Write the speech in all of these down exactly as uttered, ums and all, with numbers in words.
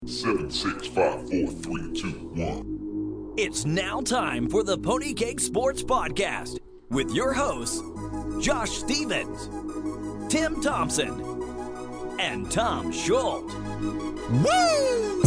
Seven, six, five, four, three, two, one. It's now time for the Pony Cake Sports Podcast with your hosts, Josh Stevens, Tim Thompson, and Tom Schultz. Woo!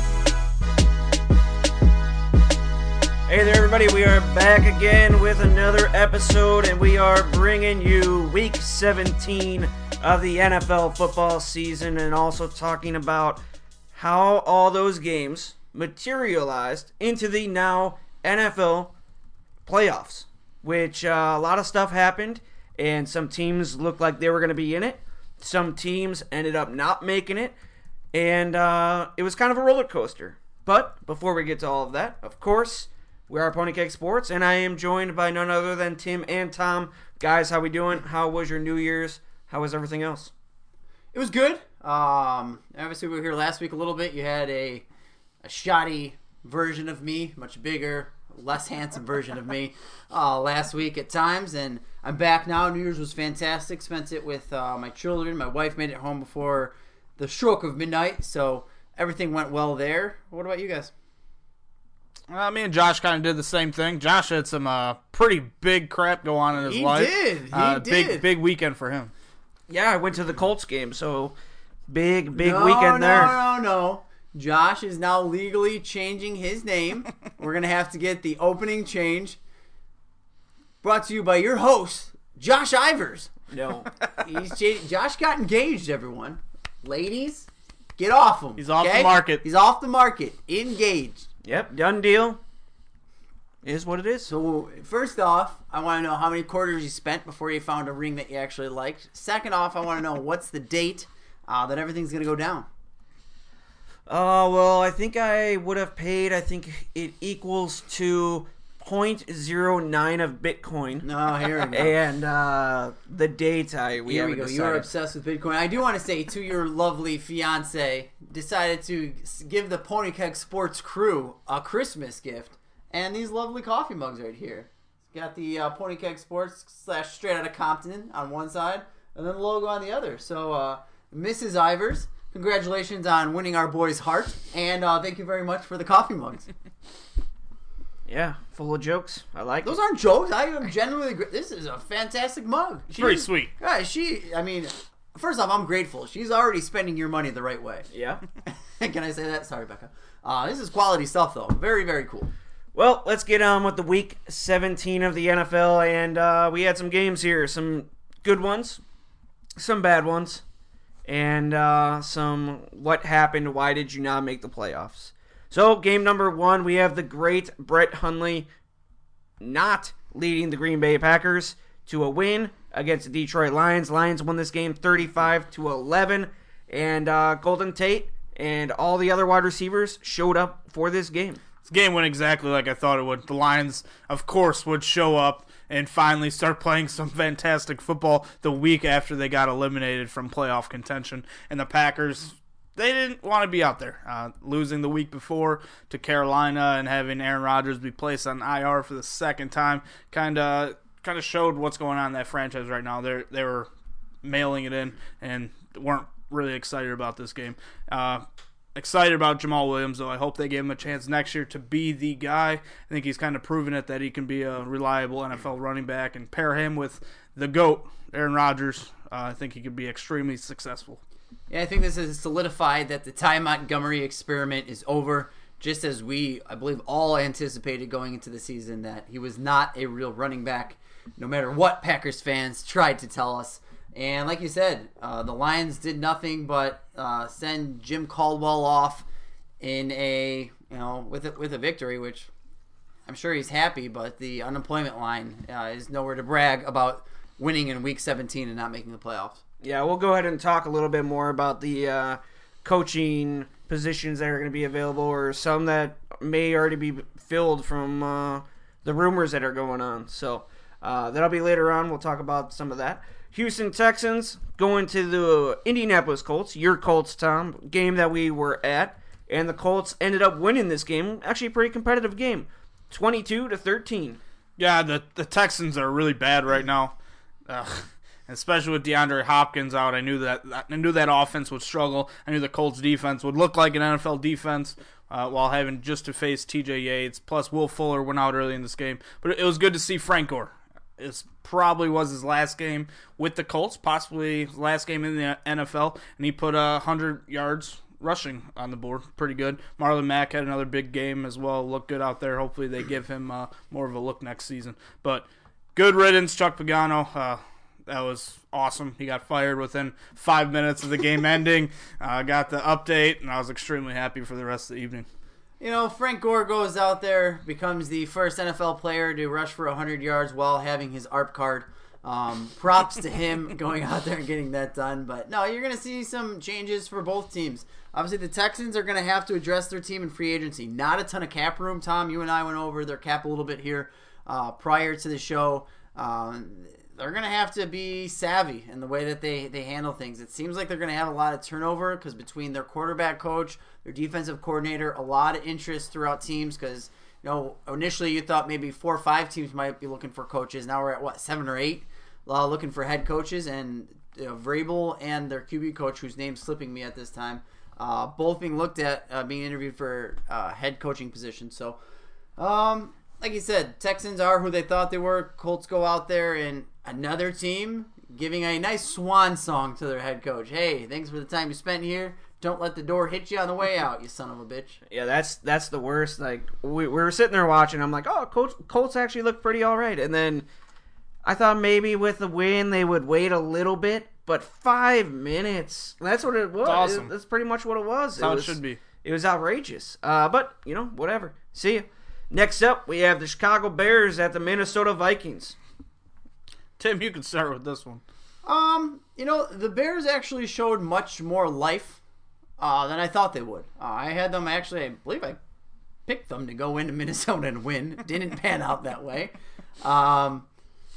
Hey there, everybody. We are back again with another episode, and we are bringing you Week seventeen of the N F L football season, and also talking about how all those games materialized into the now N F L playoffs, which uh, a lot of stuff happened, and some teams looked like they were going to be in it. Some teams ended up not making it, and uh, it was kind of a roller coaster. But before we get to all of that, of course, we are Pony Cake Sports, and I am joined by none other than Tim and Tom. Guys, how we doing? How was your New Year's? How was everything else? It was good. Um, obviously, we were here last week a little bit. You had a a shoddy version of me, much bigger, less handsome version of me uh, last week at times, and I'm back now. New Year's was fantastic. Spent it with uh, my children. My wife made it home before the stroke of midnight, so everything went well there. What about you guys? Uh, me and Josh kind of did the same thing. Josh had some uh, pretty big crap go on in his He life. did. He uh, did. Big, big weekend for him. Yeah, I went to the Colts game, so big, big no, weekend no, there. No, no, no. Josh is now legally changing his name. We're going to have to get the opening change. Brought to you by your host, Josh Ivers. No. He's cha- Josh got engaged, everyone. Ladies, get off him. He's off okay? the market. He's off the market. Engaged. Yep, done deal. Is what it is. So, first off, I want to know how many quarters you spent before you found a ring that you actually liked. Second off, I want to know what's the date uh, that everything's going to go down. Uh, well, I think I would have paid, I think it equals to zero point zero nine of Bitcoin. No, here we go. And uh, the date I we Here we haven't go. decided. You are obsessed with Bitcoin. I do want to say to your lovely fiance, decided to give the Pony Keg Sports crew a Christmas gift, and these lovely coffee mugs right here. Got the uh, Pony Keg Sports slash Straight Outta Compton on one side, and then the logo on the other. So, uh, Missus Ivers, congratulations on winning our boy's heart, and uh, thank you very much for the coffee mugs. Yeah, full of jokes. I like Those it. aren't jokes. I am genuinely. Gr- this is a fantastic mug. She, Pretty sweet. Yeah, she. I mean, first off, I'm grateful. She's already spending your money the right way. Yeah. Can I say that? Sorry, Becca. Uh, this is quality stuff, though. Very, very cool. Well, let's get on with the week seventeen of the N F L, and uh, we had some games here. Some good ones, some bad ones, and uh, some what happened, why did you not make the playoffs? So, game number one, we have the great Brett Hundley not leading the Green Bay Packers to a win against the Detroit Lions. Lions won this game thirty-five to eleven, and uh, Golden Tate and all the other wide receivers showed up for this game. This game went exactly like I thought it would. The Lions, of course, would show up and finally start playing some fantastic football the week after they got eliminated from playoff contention. And the Packers, they didn't want to be out there. Uh, losing the week before to Carolina and having Aaron Rodgers be placed on I R for the second time kind of kind of showed what's going on in that franchise right now. They they were mailing it in and weren't really excited about this game. Uh, excited about Jamal Williams, though. I hope they give him a chance next year to be the guy. I think he's kind of proven it that he can be a reliable N F L running back, and pair him with the GOAT, Aaron Rodgers. Uh, I think he could be extremely successful. Yeah, I think this has solidified that the Ty Montgomery experiment is over, just as we, I believe, all anticipated going into the season that he was not a real running back, no matter what Packers fans tried to tell us. And like you said, uh, the Lions did nothing but uh, send Jim Caldwell off in a, you know, with a, with a victory, which I'm sure he's happy, but the unemployment line uh, is nowhere to brag about winning in Week seventeen and not making the playoffs. Yeah, we'll go ahead and talk a little bit more about the uh, coaching positions that are going to be available, or some that may already be filled from uh, the rumors that are going on. So uh, that'll be later on. We'll talk about some of that. Houston Texans going to the Indianapolis Colts, your Colts, Tom, game that we were at, and the Colts ended up winning this game. Actually, a pretty competitive game, twenty-two to thirteen. Yeah, the the Texans are really bad right now. Uh, And especially with DeAndre Hopkins out, I knew that I knew that offense would struggle. I knew the Colts defense would look like an N F L defense uh, while having just to face T J Yates. Plus, Will Fuller went out early in this game. But it was good to see Frank Gore. It probably was his last game with the Colts, possibly his last game in the N F L, and he put uh, one hundred yards rushing on the board. Pretty good. Marlon Mack had another big game as well. Looked good out there. Hopefully they give him uh, more of a look next season. But good riddance, Chuck Pagano. Uh, that was awesome. He got fired within five minutes of the game ending. Uh, got the update, and I was extremely happy for the rest of the evening. You know, Frank Gore goes out there, becomes the first N F L player to rush for one hundred yards while having his A R P card. Um, props to him going out there and getting that done. But no, you're going to see some changes for both teams. Obviously, the Texans are going to have to address their team in free agency. Not a ton of cap room. Tom, you and I went over their cap a little bit here uh, prior to the show. Um, they're going to have to be savvy in the way that they, they handle things. It seems like they're going to have a lot of turnover because between their quarterback coach, their defensive coordinator, a lot of interest throughout teams because, you know, initially you thought maybe four or five teams might be looking for coaches. Now we're at, what, seven or eight? Uh, looking for head coaches, and you know, Vrabel and their Q B coach, whose name's slipping me at this time, uh, both being looked at, uh, being interviewed for uh, head coaching positions. So, um, like you said, Texans are who they thought they were. Colts go out there, and another team giving a nice swan song to their head coach. Hey, thanks for the time you spent here. Don't let the door hit you on the way out, you son of a bitch. Yeah, that's that's the worst. Like we, we were sitting there watching. I'm like, oh, Colts, Colts actually look pretty all right, and then I thought maybe with the win they would wait a little bit, but five minutes. That's what it was. That's awesome. It, that's pretty much what it was. That's how it, it was, should be. It was outrageous. Uh, but, you know, whatever. See ya. Next up, we have the Chicago Bears at the Minnesota Vikings. Tim, you can start with this one. Um, you know, the Bears actually showed much more life uh, than I thought they would. Uh, I had them actually, I believe I picked them to go into Minnesota and win. Didn't pan out that way. Um...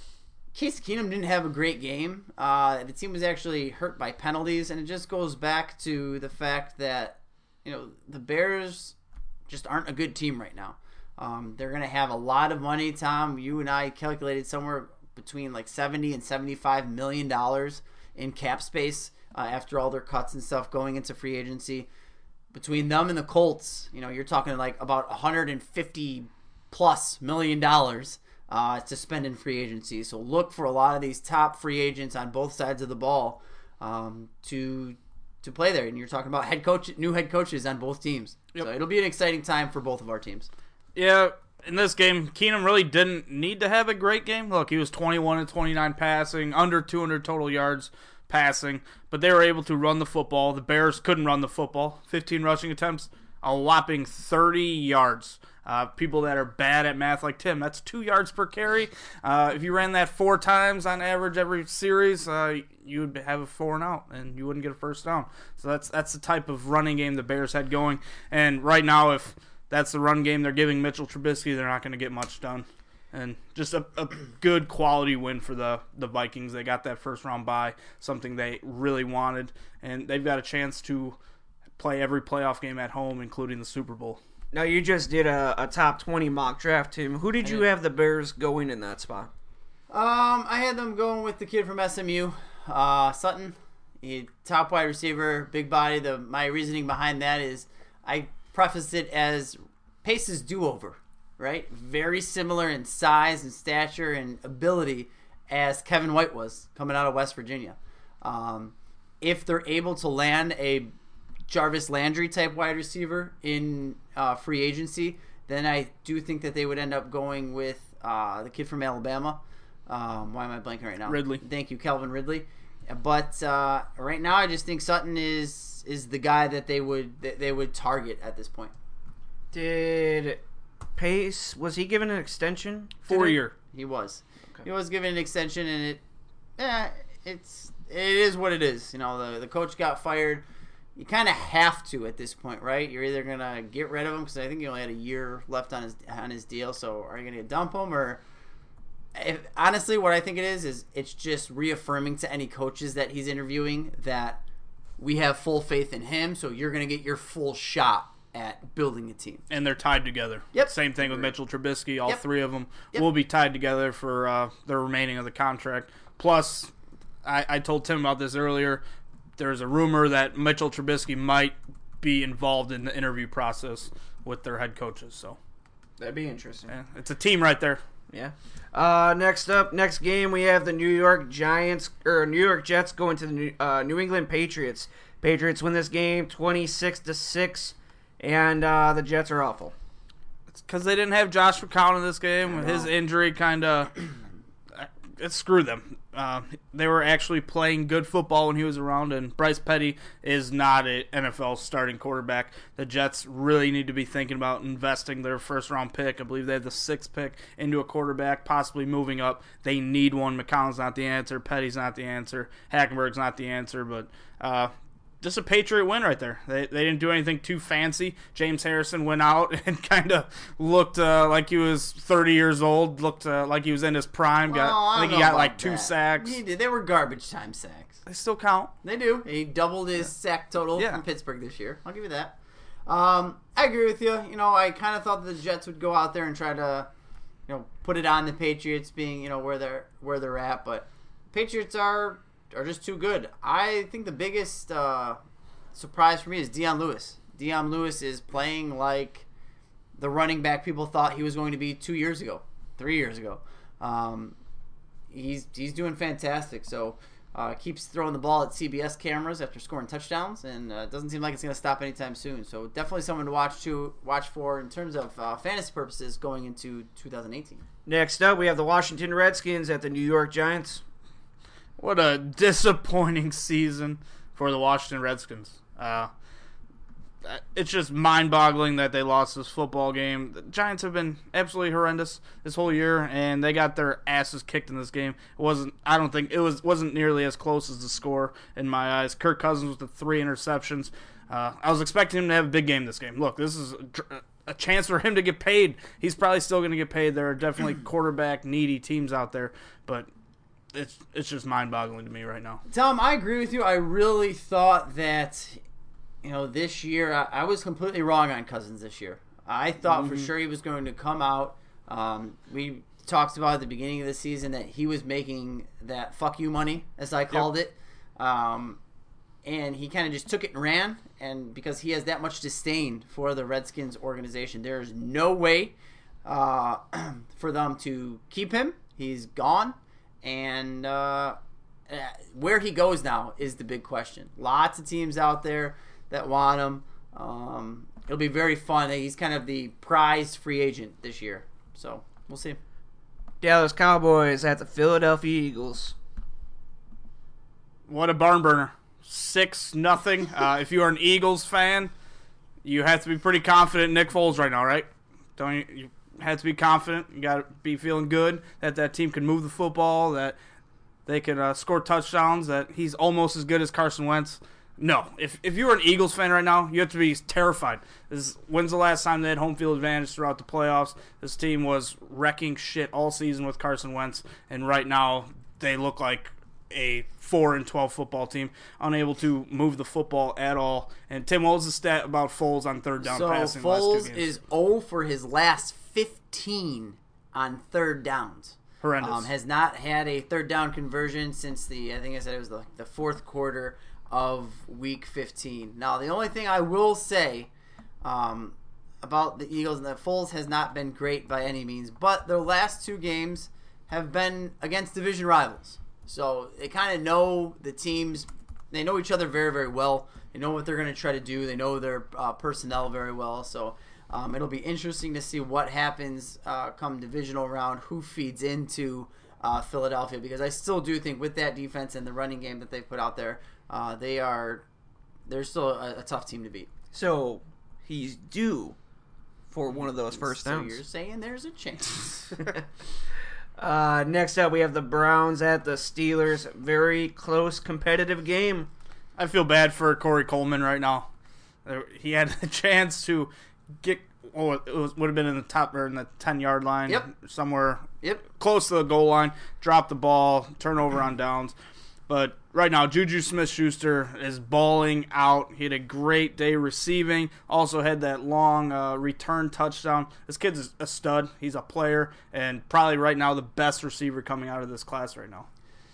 Case Keenum didn't have a great game. Uh, the team was actually hurt by penalties, and it just goes back to the fact that, you know, the Bears just aren't a good team right now. Um, they're going to have a lot of money, Tom. You and I calculated somewhere between like seventy and seventy-five million dollars in cap space uh, after all their cuts and stuff going into free agency. Between them and the Colts, you know, you're talking like about one hundred fifty plus million dollars. Uh, to spend in free agency. So look for a lot of these top free agents on both sides of the ball um, to to play there. And you're talking about head coach, new head coaches on both teams. Yep. So it'll be an exciting time for both of our teams. Yeah, in this game, Keenum really didn't need to have a great game. Look, he was twenty-one and twenty-nine passing, under two hundred total yards passing, but they were able to run the football. The Bears couldn't run the football. fifteen rushing attempts, a whopping thirty yards. Uh, people that are bad at math like Tim, that's two yards per carry. Uh, if you ran that four times on average every series, uh, you would have a four and out, and you wouldn't get a first down. So that's that's the type of running game the Bears had going. And right now, if that's the run game they're giving Mitchell Trubisky, they're not going to get much done. And just a, a good quality win for the, the Vikings. They got that first round bye, something they really wanted. And they've got a chance to play every playoff game at home, including the Super Bowl. Now, you just did a, a top twenty mock draft, Tim. Who did you have the Bears going in that spot? Um, I had them going with the kid from S M U, uh, Sutton. He, top wide receiver, big body. The My reasoning behind that is I prefaced it as Pace's do-over, right? Very similar in size and stature and ability as Kevin White was coming out of West Virginia. Um, if they're able to land a Jarvis Landry type wide receiver in uh, free agency, then I do think that they would end up going with uh, the kid from Alabama. Um, why am I blanking right now? Ridley. Thank you, Calvin Ridley. But uh, right now, I just think Sutton is is the guy that they would that they would target at this point. Did Pace, was he given an extension? Four today? year. He was. Okay. He was given an extension, and it, eh, it's it is what it is. You know, the the coach got fired. You kind of have to at this point, right? You're either gonna get rid of him because I think he only had a year left on his on his deal. So are you gonna dump him, or if, honestly, what I think it is is it's just reaffirming to any coaches that he's interviewing that we have full faith in him. So you're gonna get your full shot at building a team. And they're tied together. Yep. Same thing with Mitchell Trubisky. All Yep. three of them Yep. will be tied together for uh, the remaining of the contract. Plus, I, I told Tim about this earlier. There's a rumor that Mitchell Trubisky might be involved in the interview process with their head coaches. So That'd be interesting. yeah, it's a team right there. Yeah. Uh, next up, next game, we have the New York Giants or New York Jets going to the New, uh, New England Patriots. Patriots win this game twenty-six to six, and uh, the Jets are awful. It's because they didn't have Josh McCown in this game. His injury kind of it screwed them. Uh, they were actually playing good football when he was around, and Bryce Petty is not an N F L starting quarterback. The Jets really need to be thinking about investing their first-round pick. I believe they have the sixth pick into a quarterback, possibly moving up. They need one. McCown's not the answer. Petty's not the answer. Hackenberg's not the answer, but uh, just a Patriot win right there. They they didn't do anything too fancy. James Harrison went out and kind of looked uh, like he was thirty years old, looked uh, like he was in his prime. Got, Well, I I think don't he know got like about two that. sacks. He did. They were garbage time sacks. They still count. They do. He doubled his sack total Yeah. from Pittsburgh this year. I'll give you that. Um, I agree with you. You know, I kind of thought that the Jets would go out there and try to, you know, put it on the Patriots being, you know, where they're where they're at. But Patriots are are just too good. I think the biggest uh, surprise for me is Deion Lewis. Deion Lewis is playing like the running back people thought he was going to be two years ago, three years ago. Um, he's he's doing fantastic. So. Uh, keeps throwing the ball at C B S cameras after scoring touchdowns, and uh, doesn't seem like it's going to stop anytime soon. So definitely someone to watch to watch for in terms of uh, fantasy purposes going into two thousand eighteen. Next up, we have the Washington Redskins at the New York Giants. What a disappointing season for the Washington Redskins. Uh, it's just mind-boggling that they lost this football game. The Giants have been absolutely horrendous this whole year, and they got their asses kicked in this game. It wasn't. I don't think it was. wasn't nearly as close as the score in my eyes. Kirk Cousins with the three interceptions. Uh, I was expecting him to have a big game this game. Look, this is a, a chance for him to get paid. He's probably still going to get paid. There are definitely quarterback needy teams out there, but it's it's just mind-boggling to me right now. Tom, I agree with you. I really thought that, you know, this year, I, I was completely wrong on Cousins this year. I thought mm-hmm. for sure he was going to come out. Um, we talked about at the beginning of the season that he was making that fuck you money, as I called yep. it. Um, and he kind of just took it and ran. And because he has that much disdain for the Redskins organization, there's no way uh, for them to keep him. He's gone. And uh, where he goes now is the big question. Lots of teams out there that want him. Um, it'll be very fun. He's kind of the prized free agent this year. So, we'll see. Dallas Cowboys at the Philadelphia Eagles. What a barn burner. Six nothing. Uh, if you are an Eagles fan, you have to be pretty confident in Nick Foles right now, right? Don't you? You have to be confident. You got to be feeling good that that team can move the football, that they can uh, score touchdowns, that he's almost as good as Carson Wentz. No. If if you're an Eagles fan right now, you have to be terrified. This is, when's the last time they had home field advantage throughout the playoffs? This team was wrecking shit all season with Carson Wentz, and right now they look like a four and twelve football team, unable to move the football at all. And Tim, what was the stat about Foles on third down so passing? So last two Foles games? is zero for his last fifteen on third downs. Horrendous. Um, has not had a third down conversion since the, I think I said it was the, the fourth quarter of week fifteen. Now, the only thing I will say um, about the Eagles, and that Foles has not been great by any means, but their last two games have been against division rivals. So they kind of know the teams. They know each other very, very well. They know what they're going to try to do. They know their uh, personnel very well. So um, it'll be interesting to see what happens uh, come divisional round, who feeds into uh, Philadelphia, because I still do think with that defense and the running game that they've put out there, uh, they are they're still a, a tough team to beat. So he's due for one of those first so downs. You're saying there's a chance. Uh, next up, we have the Browns at the Steelers. Very close, competitive game. I feel bad for Corey Coleman right now. He had a chance to get, oh, it was, would have been in the top or in the ten-yard line, Yep. somewhere Yep. close to the goal line, drop the ball, turnover on downs. But right now, Juju Smith-Schuster is balling out. He had a great day receiving. Also had that long uh, return touchdown. This kid's a stud. He's a player, and probably right now the best receiver coming out of this class right now.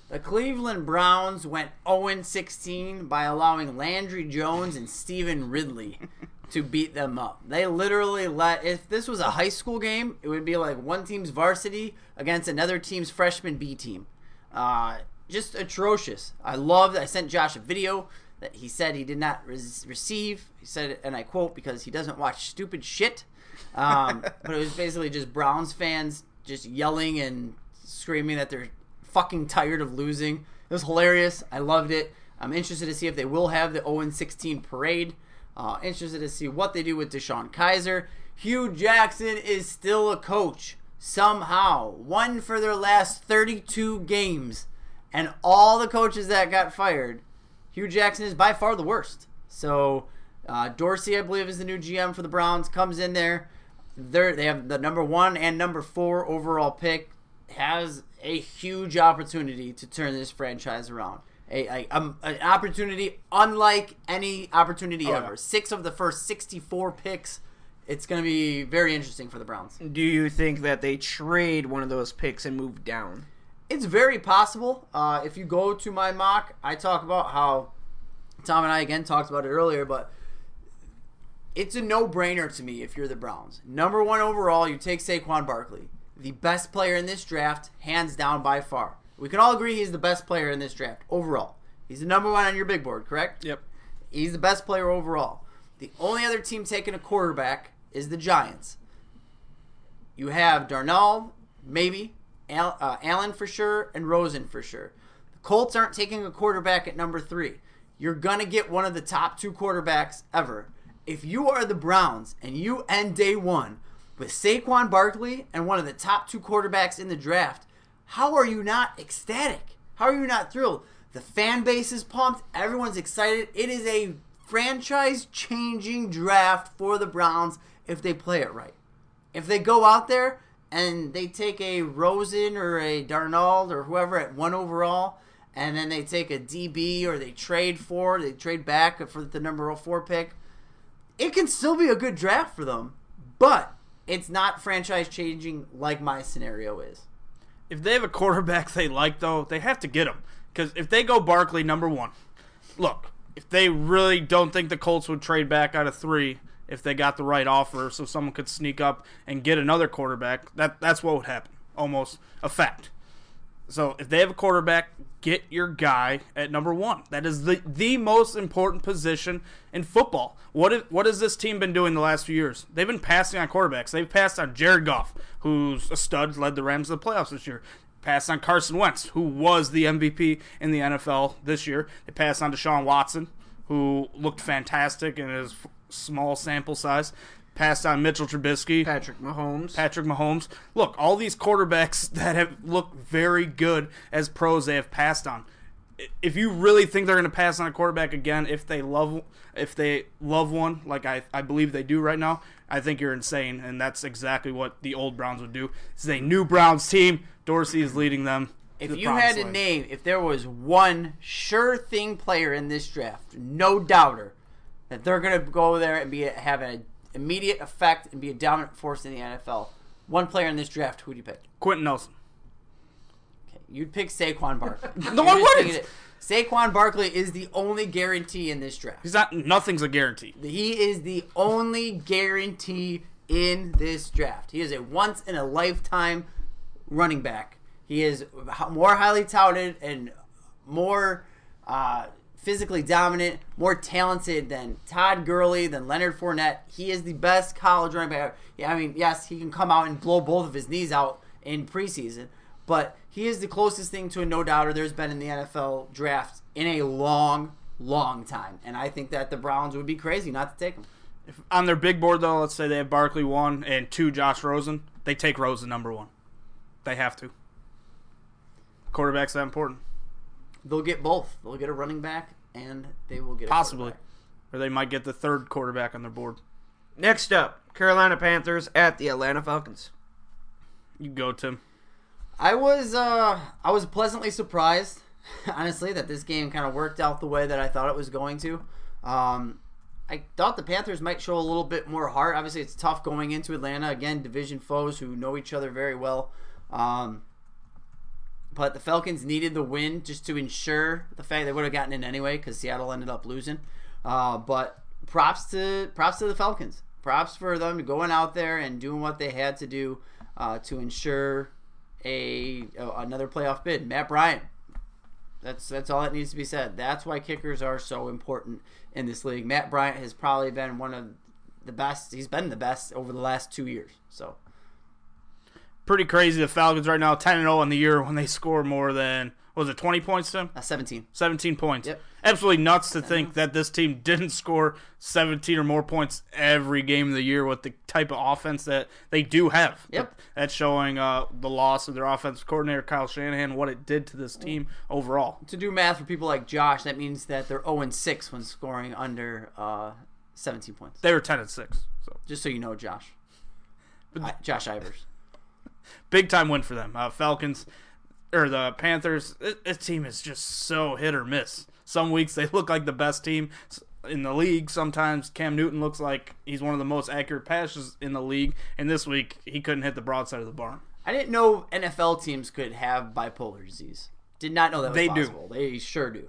The Cleveland Browns went oh and sixteen by allowing Landry Jones and Stephen Ridley to beat them up. They literally let, if this was a high school game, it would be like one team's varsity against another team's freshman B team. Uh, just atrocious. I loved, I sent Josh a video that he said he did not res- receive. He said it, and I quote, because he doesn't watch stupid shit. Um, but it was basically just Browns fans just yelling and screaming that they're fucking tired of losing. It was hilarious. I loved it. I'm interested to see if they will have the oh and sixteen parade. Uh, interested to see what they do with Deshaun Kaiser. Hugh Jackson is still a coach. Somehow. Won for their last thirty-two games. And all the coaches that got fired, Hugh Jackson is by far the worst. So, uh, Dorsey, I believe, is the new G M for the Browns. Comes in there. They're, they have the number one and number four overall pick. Has a huge opportunity to turn this franchise around. A, a um, an opportunity unlike any opportunity oh, ever. no. Six of the first sixty-four picks. It's going to be very interesting for the Browns. Do you think that they trade one of those picks and move down? It's very possible. Uh, if you go to my mock, I talk about how Tom and I again talked about it earlier, but it's a no-brainer to me if you're the Browns. Number one overall, you take Saquon Barkley, the best player in this draft, hands down by far. We can all agree he's the best player in this draft overall. He's the number one on your big board, correct? Yep. He's the best player overall. The only other team taking a quarterback is the Giants. You have Darnold, maybe, Al, uh, Allen for sure, and Rosen for sure. The Colts aren't taking a quarterback at number three. You're going to get one of the top two quarterbacks ever. If you are the Browns and you end day one with Saquon Barkley and one of the top two quarterbacks in the draft, how are you not ecstatic? How are you not thrilled? The fan base is pumped. Everyone's excited. It is a franchise-changing draft for the Browns if they play it right. If they go out there and they take a Rosen or a Darnold or whoever at one overall, and then they take a D B or they trade for, they trade back for the number four pick, it can still be a good draft for them, but it's not franchise-changing like my scenario is. If they have a quarterback they like, though, they have to get him. Because if they go Barkley number one, look, if they really don't think the Colts would trade back out of three if they got the right offer so someone could sneak up and get another quarterback, that that's what would happen. Almost a fact. So if they have a quarterback, get your guy at number one. That is the, the most important position in football. What is, what has this team been doing the last few years? They've been passing on quarterbacks. They've passed on Jared Goff, who's a stud, led the Rams to the playoffs this year. Passed on Carson Wentz, who was the M V P in the N F L this year. They passed on Deshaun Watson, who looked fantastic in his small sample size. Passed on Mitchell Trubisky. Patrick Mahomes. Patrick Mahomes. Look, all these quarterbacks that have looked very good as pros they have passed on. If you really think they're going to pass on a quarterback again, if they love if they love one, like I, I believe they do right now, I think you're insane, and that's exactly what the old Browns would do. This is a new Browns team. Dorsey is leading them. If to the you had to land. name, if there was one sure thing player in this draft, no doubter, that they're going to go there and be have an immediate effect and be a dominant force in the N F L, one player in this draft, who do you pick? Quentin Nelson. Okay, you'd pick Saquon Barkley. No, You're I just wouldn't. thinking it. Saquon Barkley is the only guarantee in this draft. He's not. Nothing's a guarantee. He is the only guarantee in this draft. He is a once-in-a-lifetime running back. He is more highly touted and more uh, physically dominant, more talented than Todd Gurley, than Leonard Fournette. He is the best college running back. Yeah, I mean, yes, he can come out and blow both of his knees out in preseason, but he is the closest thing to a no-doubter there's been in the N F L draft in a long, long time. And I think that the Browns would be crazy not to take him. If on their big board, though, let's say they have Barkley one and two Josh Rosen, they take Rosen number one. They have to. Quarterback's that important. They'll get both. They'll get a running back, and they will get a Possibly. quarterback. Or they might get the third quarterback on their board. Next up, Carolina Panthers at the Atlanta Falcons. You go, Tim. I was uh, I was pleasantly surprised, honestly, that this game kind of worked out the way that I thought it was going to. Um, I thought the Panthers might show a little bit more heart. Obviously, it's tough going into Atlanta. Again, division foes who know each other very well. Um, but the Falcons needed the win just to ensure the fact they would have gotten in anyway because Seattle ended up losing. Uh, but props to props to the Falcons. Props for them going out there and doing what they had to do uh, to ensure a another playoff bid. Matt Bryant. That's that's all that needs to be said. That's why kickers are so important in this league. Matt Bryant has probably been one of the best. He's been the best over the last two years. So pretty crazy. The Falcons right now ten and oh in the year when they score more than, what was it, twenty points to him? Uh, seventeen. seventeen points. Yep. Absolutely nuts to think that this team didn't score seventeen or more points every game of the year with the type of offense that they do have. Yep. But that's showing uh, the loss of their offensive coordinator, Kyle Shanahan, what it did to this team overall. To do math for people like Josh, that means that they're oh and six when scoring under uh, seventeen points. They were ten and six. So Just so you know, Josh. I, Josh Ivers. big time win for them. Uh, Falcons or the Panthers. This, this team is just so hit or miss. Some weeks they look like the best team in the league. Sometimes Cam Newton looks like he's one of the most accurate passes in the league. And this week he couldn't hit the broadside of the barn. I didn't know N F L teams could have bipolar disease. Did not know that was They do. possible. They sure do.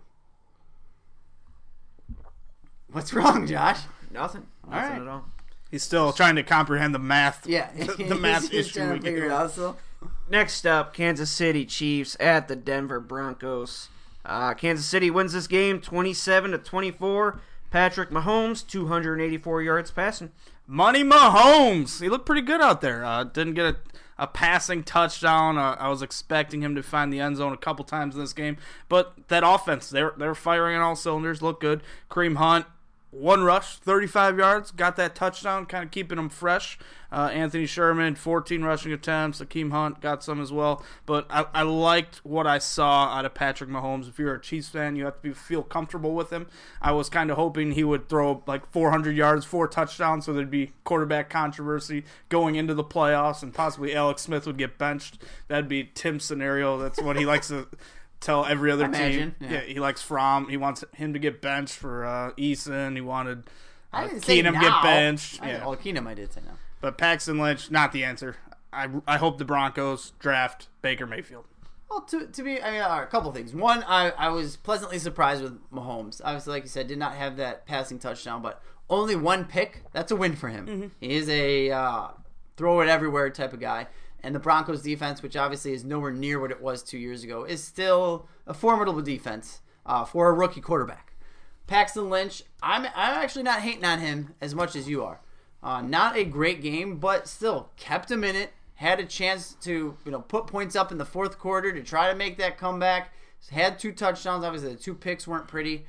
What's wrong, Josh? Nothing. All Nothing right. at all. He's still trying to comprehend the math. Yeah, the, the math He's just issue. trying we to figure get. it out still. Next up, Kansas City Chiefs at the Denver Broncos. Uh, Kansas City wins this game twenty-seven to twenty-four. Patrick Mahomes, two hundred eighty-four yards passing. Money Mahomes. He looked pretty good out there. Uh, didn't get a, a passing touchdown. Uh, I was expecting him to find the end zone a couple times in this game. But that offense, they're, they're firing on all cylinders. Look good. Kareem Hunt, one rush, thirty-five yards. Got that touchdown, kind of keeping them fresh. Uh, Anthony Sherman, fourteen rushing attempts. Akeem Hunt got some as well. But I, I liked what I saw out of Patrick Mahomes. If you're a Chiefs fan, you have to be, feel comfortable with him. I was kind of hoping he would throw like four hundred yards, four touchdowns, so there'd be quarterback controversy going into the playoffs, and possibly Alex Smith would get benched. That'd be Tim's scenario. That's what he likes to tell every other Imagine, team. yeah. Yeah, he likes Fromm. He wants him to get benched for uh, Eason. He wanted I uh, didn't say Keenum now. get benched. I, Yeah. Oh, Keenum, I did say now. But Paxton Lynch, not the answer. I, I hope the Broncos draft Baker Mayfield. Well, to to be, I mean, uh, a couple things. One, I, I was pleasantly surprised with Mahomes. Obviously, like you said, did not have that passing touchdown, but only one pick. That's a win for him. Mm-hmm. He is a uh, throw it everywhere type of guy. And the Broncos defense, which obviously is nowhere near what it was two years ago, is still a formidable defense uh, for a rookie quarterback. Paxton Lynch, I'm I'm actually not hating on him as much as you are. Uh, not a great game, but still kept him in it. Had a chance to, you know, put points up in the fourth quarter to try to make that comeback. Had two touchdowns. Obviously, the two picks weren't pretty.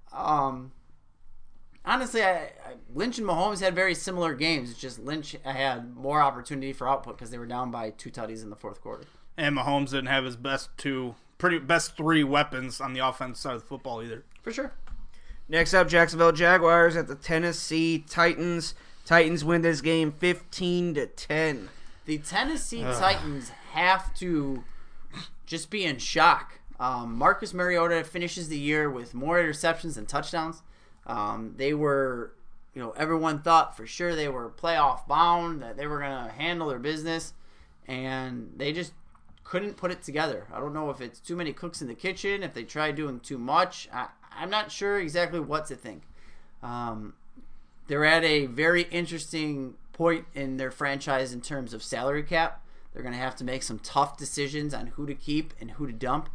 Um, honestly, I, I, Lynch and Mahomes had very similar games. It's just Lynch had more opportunity for output because they were down by two tutties in the fourth quarter. And Mahomes didn't have his best two, pretty best three weapons on the offensive side of the football either. For sure. Next up, Jacksonville Jaguars at the Tennessee Titans. Titans win this game fifteen to ten. The Tennessee Titans have to just be in shock. Um, Marcus Mariota finishes the year with more interceptions than touchdowns. Um, they were, you know, everyone thought for sure they were playoff bound, that they were going to handle their business, and they just couldn't put it together. I don't know if it's too many cooks in the kitchen, if they tried doing too much. I, I'm not sure exactly what to think. Um, they're at a very interesting point in their franchise in terms of salary cap. They're going to have to make some tough decisions on who to keep and who to dump.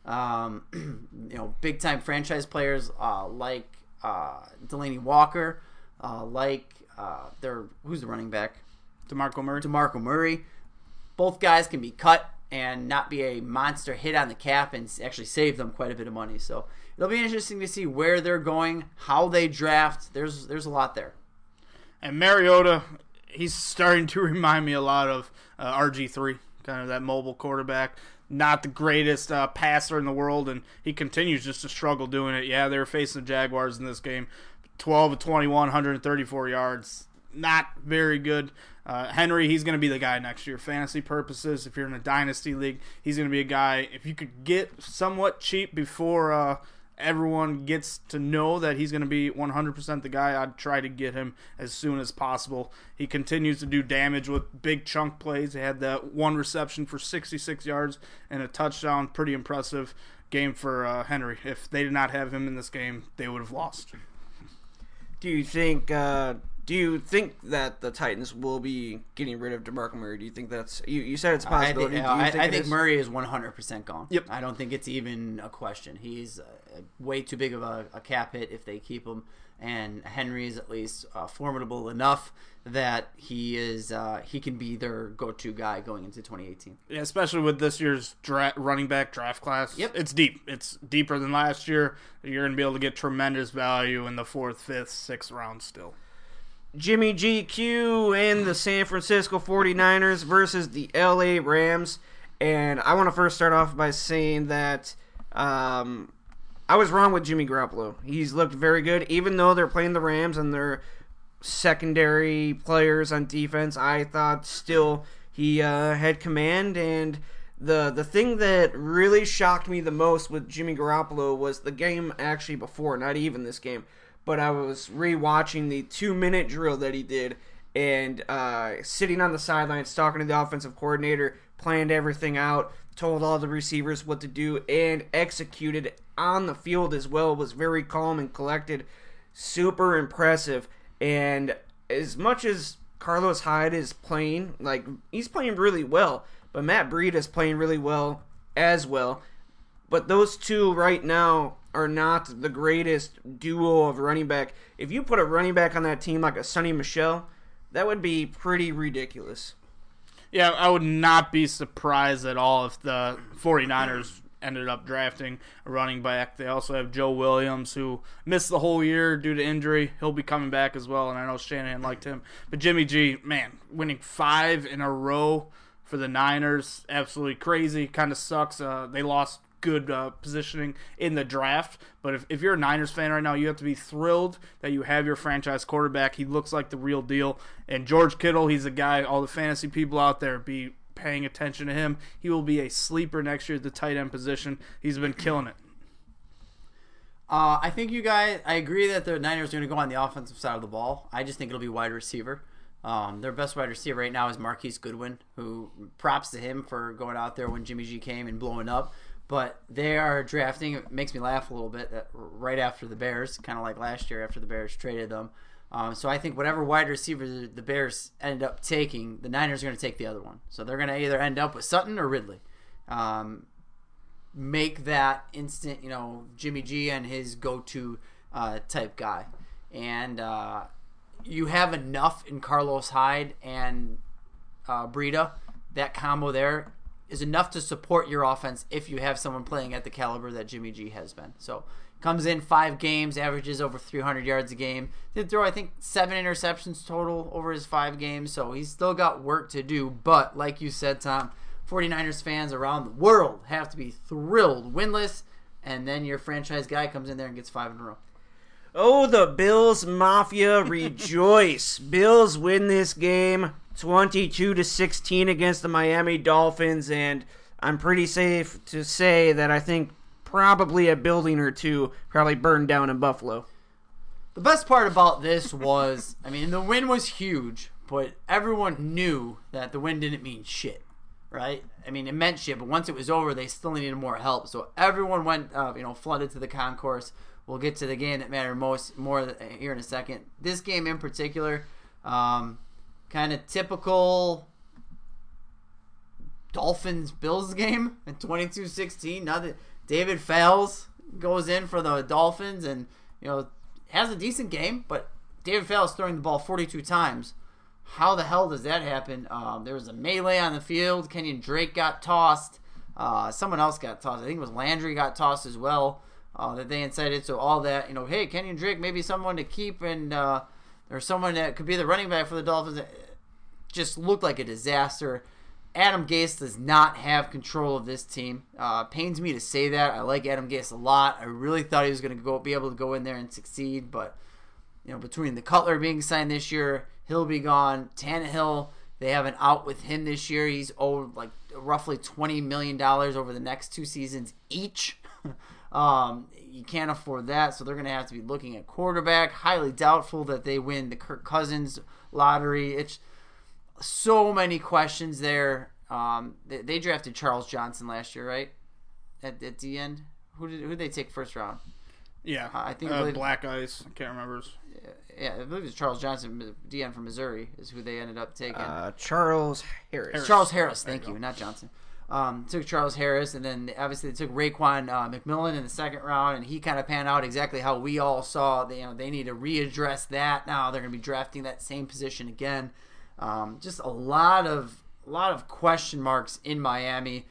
Um, you know, big time franchise players uh, like uh, Delaney Walker, uh, like uh, their who's the running back? DeMarco Murray. DeMarco Murray. Both guys can be cut and not be a monster hit on the cap and actually save them quite a bit of money. So it'll be interesting to see where they're going, how they draft. There's there's a lot there. And Mariota, he's starting to remind me a lot of uh, R G three, kind of that mobile quarterback. Not the greatest uh, passer in the world, and he continues just to struggle doing it. Yeah, they were facing the Jaguars in this game. twelve of twenty-one, one hundred thirty-four yards. Not very good. Uh, Henry, he's going to be the guy next year. Fantasy purposes, if you're in a dynasty league, he's going to be a guy. If you could get somewhat cheap before uh, everyone gets to know that he's going to be one hundred percent the guy, I'd try to get him as soon as possible. He continues to do damage with big chunk plays. He had that one reception for sixty-six yards and a touchdown. Pretty impressive game for uh, Henry. If they did not have him in this game, they would have lost. Do you think uh, do you think that the Titans will be getting rid of DeMarco Murray? Do you think that's you, you said it's a possibility? I think, do you I, think, I it think is? Murray is one hundred percent gone. Yep. I don't think it's even a question. He's uh, way too big of a, a cap hit if they keep him, and Henry is at least uh, formidable enough that he is uh, he can be their go-to guy going into twenty eighteen. Yeah, especially with this year's dra- running back draft class. Yep. It's deep. It's deeper than last year. You're going to be able to get tremendous value in the fourth, fifth, sixth round still. Jimmy G Q and the San Francisco forty-niners versus the L A Rams. And I want to first start off by saying that um, I was wrong with Jimmy Garoppolo. He's looked very good, even though they're playing the Rams and they're secondary players on defense. I thought still he uh, had command, and the the thing that really shocked me the most with Jimmy Garoppolo was the game actually before, not even this game, but I was rewatching the two minute drill that he did, and uh, sitting on the sidelines talking to the offensive coordinator, planned everything out, told all the receivers what to do, and executed on the field as well. Was very calm and collected, super impressive. And as much as Carlos Hyde is playing, like, he's playing really well, but Matt Breida is playing really well as well. But those two right now are not the greatest duo of running back. If you put a running back on that team like a Sonny Michel, that would be pretty ridiculous. Yeah, I would not be surprised at all if the forty-niners ended up drafting a running back. They also have Joe Williams, who missed the whole year due to injury. He'll be coming back as well, and I know Shanahan liked him. But Jimmy G, man, winning five in a row for the Niners, absolutely crazy. Kind of sucks. Uh, they lost good uh, positioning in the draft. But if, if you're a Niners fan right now, you have to be thrilled that you have your franchise quarterback. He looks like the real deal. And George Kittle, he's a guy all the fantasy people out there be paying attention to him. He will be a sleeper next year at the tight end position. He's been killing it. Uh, I think you guys, I agree that the Niners are going to go on the offensive side of the ball. I just think it'll be wide receiver. Um, their best wide receiver right now is Marquise Goodwin, who props to him for going out there when Jimmy G came and blowing up. But they are drafting, it makes me laugh a little bit, that right after the Bears, kind of like last year after the Bears traded them. Um, so I think whatever wide receiver the Bears end up taking, the Niners are going to take the other one. So they're going to either end up with Sutton or Ridley. Um, make that instant, you know, Jimmy G and his go-to uh, type guy. And uh, you have enough in Carlos Hyde and uh, Breida. That combo there is enough to support your offense if you have someone playing at the caliber that Jimmy G has been. So comes in five games, averages over three hundred yards a game. Did throw, I think, seven interceptions total over his five games, so he's still got work to do. But like you said, Tom, forty-niners fans around the world have to be thrilled, winless, and then your franchise guy comes in there and gets five in a row. Oh, the Bills Mafia rejoice. Bills win this game twenty-two to sixteen against the Miami Dolphins, and I'm pretty safe to say that I think probably a building or two probably burned down in Buffalo. The best part about this was, I mean, the win was huge, but everyone knew that the win didn't mean shit, right? I mean, it meant shit, but once it was over, they still needed more help. So everyone went, uh, you know, flooded to the concourse. We'll get to the game that mattered most more here in a second. This game in particular, um, kind of typical Dolphins-Bills game in twenty-two sixteen. Now that David Fales goes in for the Dolphins and, you know, has a decent game, but David Fales throwing the ball forty-two times. How the hell does that happen? Um, there was a melee on the field. Kenyon Drake got tossed. Uh, someone else got tossed. I think it was Landry got tossed as well. Uh, that they incited. So all that, you know, hey, Kenyon Drake, maybe someone to keep, and uh, there's someone that could be the running back for the Dolphins. It just looked like a disaster. Adam Gase does not have control of this team. Uh, pains me to say that. I like Adam Gase a lot. I really thought he was going to go be able to go in there and succeed, but you know, between the Cutler being signed this year, he'll be gone. Tannehill, they have an out with him this year. He's owed like roughly twenty million dollars over the next two seasons each. Um, you can't afford that, so they're going to have to be looking at quarterback. Highly doubtful that they win the Kirk Cousins lottery. It's so many questions there. Um, they, they drafted Charles Johnson last year, right? At, at the end, who did who did they take first round? Yeah, Uh, I think uh, believe- Black Ice. I can't remember. His... Yeah, I believe it was Charles Johnson, D N from Missouri, is who they ended up taking. Uh, Charles Harris. Harris. Charles Harris, There thank you you, go. not Johnson. Um, took Charles Harris, and then obviously they took Raekwon uh, McMillan in the second round, and he kind of panned out exactly how we all saw. They, you know, they need to readdress that now. They're going to be drafting that same position again. Um, just a lot of a lot of question marks in Miami.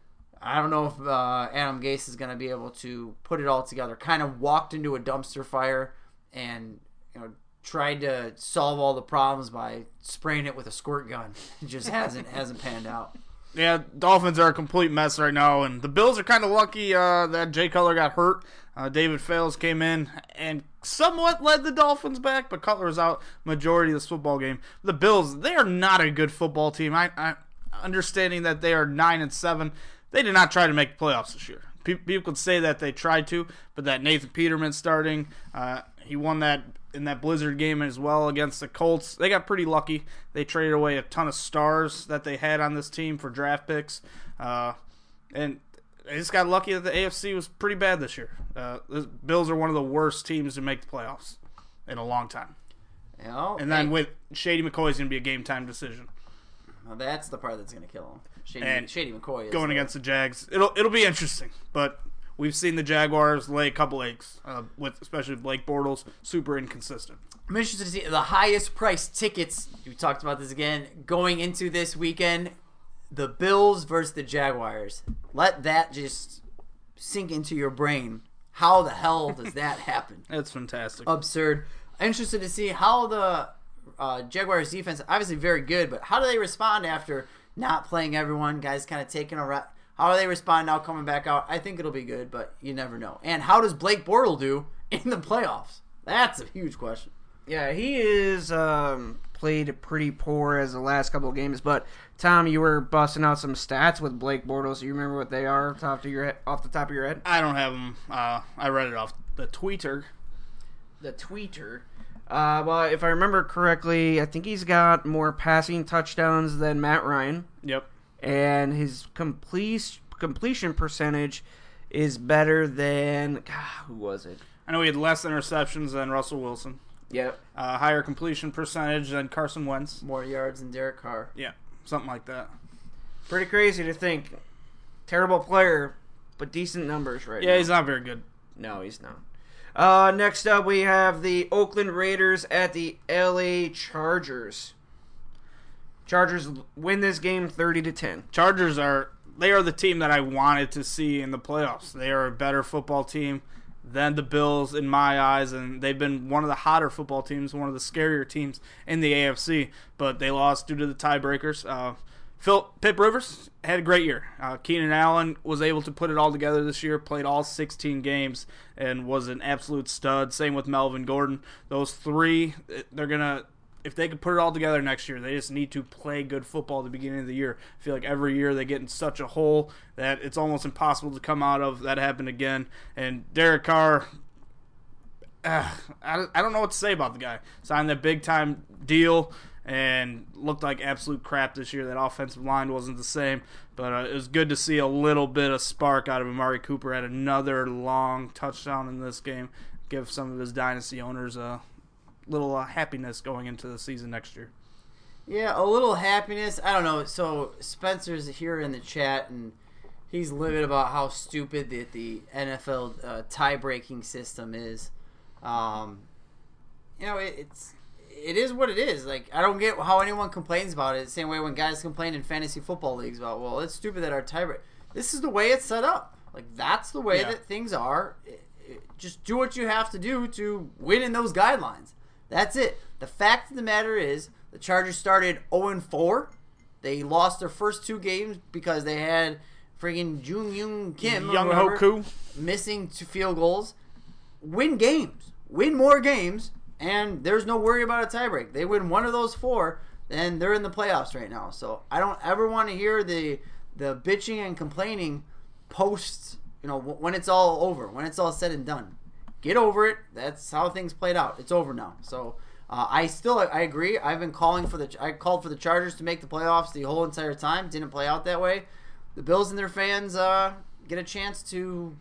I don't know if uh, Adam Gase is going to be able to put it all together. Kind of walked into a dumpster fire and you know tried to solve all the problems by spraying it with a squirt gun. It just hasn't hasn't panned out. Yeah, Dolphins are a complete mess right now, and the Bills are kind of lucky uh, that Jay Cutler got hurt. Uh, David Fales came in and somewhat led the Dolphins back, but Cutler was out majority of this football game. The Bills, they are not a good football team. I, I understanding that they are nine and seven, they did not try to make the playoffs this year. People could say that they tried to, but that Nathan Peterman starting, uh, he won that in that Blizzard game as well against the Colts. They got pretty lucky. They traded away a ton of stars that they had on this team for draft picks, uh, and they just got lucky that the A F C was pretty bad this year. Uh, the Bills are one of the worst teams to make the playoffs in a long time. You know, And then hey, with Shady McCoy is going to be a game time decision. well, that's the part that's going to kill him. Shady, And Shady McCoy is Going the- against the Jags, it'll it'll be interesting. But we've seen the Jaguars lay a couple eggs, uh, with especially Blake Bortles, super inconsistent. I'm interested to see the highest price tickets. We talked about this again going into this weekend. The Bills versus the Jaguars. Let that just sink into your brain. How the hell does that happen? That's fantastic. Absurd. I'm interested to see how the uh, Jaguars defense, obviously very good, but how do they respond after not playing everyone? Guys kind of taking a rep. How do they respond now coming back out? I think it'll be good, but you never know. And how does Blake Bortles do in the playoffs? That's a huge question. Yeah, he is um, played pretty poor as the last couple of games. But Tom, you were busting out some stats with Blake Bortles. Do you remember what they are off to your head, off the top of your head? I don't have them. Uh, I read it off the tweeter. The tweeter. Uh, well, if I remember correctly, I think he's got more passing touchdowns than Matt Ryan, Yep. and his complete completion percentage is better than God, who was it? I know he had less interceptions than Russell Wilson. Yep. Uh, higher completion percentage than Carson Wentz. More yards than Derek Carr. Yeah, something like that. Pretty crazy to think. Terrible player, but decent numbers right now. Yeah, he's not very good. No, he's not. Uh, next up, we have the Oakland Raiders at the L A Chargers. Chargers win this game thirty to ten. Chargers are they are the team that I wanted to see in the playoffs. They are a better football team than the Bills in my eyes, and they've been one of the hotter football teams, one of the scarier teams in the A F C. But they lost due to the tiebreakers. Uh, Phil Pip Rivers had a great year. Uh, Keenan Allen was able to put it all together this year, played all sixteen games, and was an absolute stud. Same with Melvin Gordon. Those three, they're gonna. If they could put it all together next year, they just need to play good football at the beginning of the year. I feel like every year they get in such a hole that it's almost impossible to come out of. That happened again. And Derek Carr, uh, I, I don't know what to say about the guy. Signed that big-time deal and looked like absolute crap this year. That offensive line wasn't the same. But uh, it was good to see a little bit of spark out of Amari Cooper. Had another long touchdown in this game. Give some of his dynasty owners a little uh, happiness going into the season next year. Yeah, a little happiness. I don't know. So Spencer's here in the chat, and he's livid about how stupid the, the N F L uh, tie-breaking system is. Um, you know, it, it's it is what it is. Like, I don't get how anyone complains about it. The same way when guys complain in fantasy football leagues about, well, it's stupid that our tie-break. This is the way it's set up. Like, that's the way Yeah. that things are. It, it, just do what you have to do to win in those guidelines. That's it. The fact of the matter is, the Chargers started oh and four. They lost their first two games because they had friggin' Jung Young Kim, Young or whoever, Hoku. missing two field goals. Win games. Win more games, and there's no worry about a tiebreak. They win one of those four, then they're in the playoffs right now. So I don't ever want to hear the the bitching and complaining post you know, when it's all over, when it's all said and done, get over it. That's how things played out. It's over now. So uh, I still I agree. I've been calling for the I called for the Chargers to make the playoffs the whole entire time. Didn't play out that way. The Bills and their fans uh, get a chance to,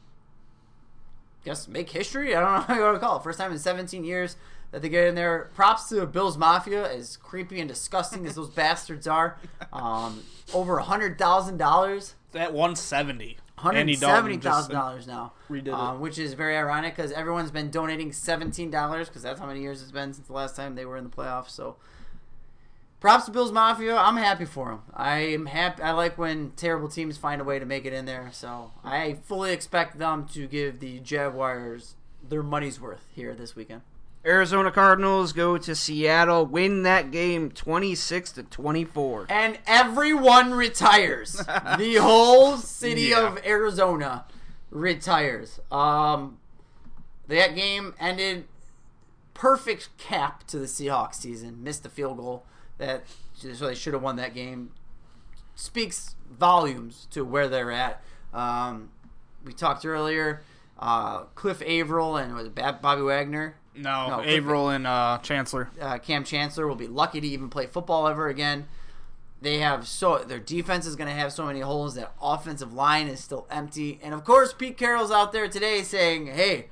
I guess, make history. I don't know how you want to call it. First time in seventeen years that they get in there. Props to the Bills Mafia, as creepy and disgusting as those bastards are. Um, over one hundred thousand dollars. At one hundred seventy one hundred seventy thousand dollars now. Redid it. Um, which is very ironic because everyone's been donating seventeen dollars because that's how many years it's been since the last time they were in the playoffs. So props to Bills Mafia. I'm happy for them. I am happy. I like when terrible teams find a way to make it in there. So I fully expect them to give the Jaguars their money's worth here this weekend. Arizona Cardinals go to Seattle, win that game twenty-six to twenty-four. And everyone retires. The whole city Yeah. of Arizona retires. Um, that game ended perfect cap to the Seahawks season. Missed a field goal that so they should have won that game. Speaks volumes to where they're at. Um, we talked earlier. Uh, Cliff Averill and was it Bobby Wagner. No, No, Averill and uh, Chancellor. Uh, Cam Chancellor will be lucky to even play football ever again. They have so their defense is going to have so many holes. That offensive line is still empty, and of course Pete Carroll's out there today saying, "Hey,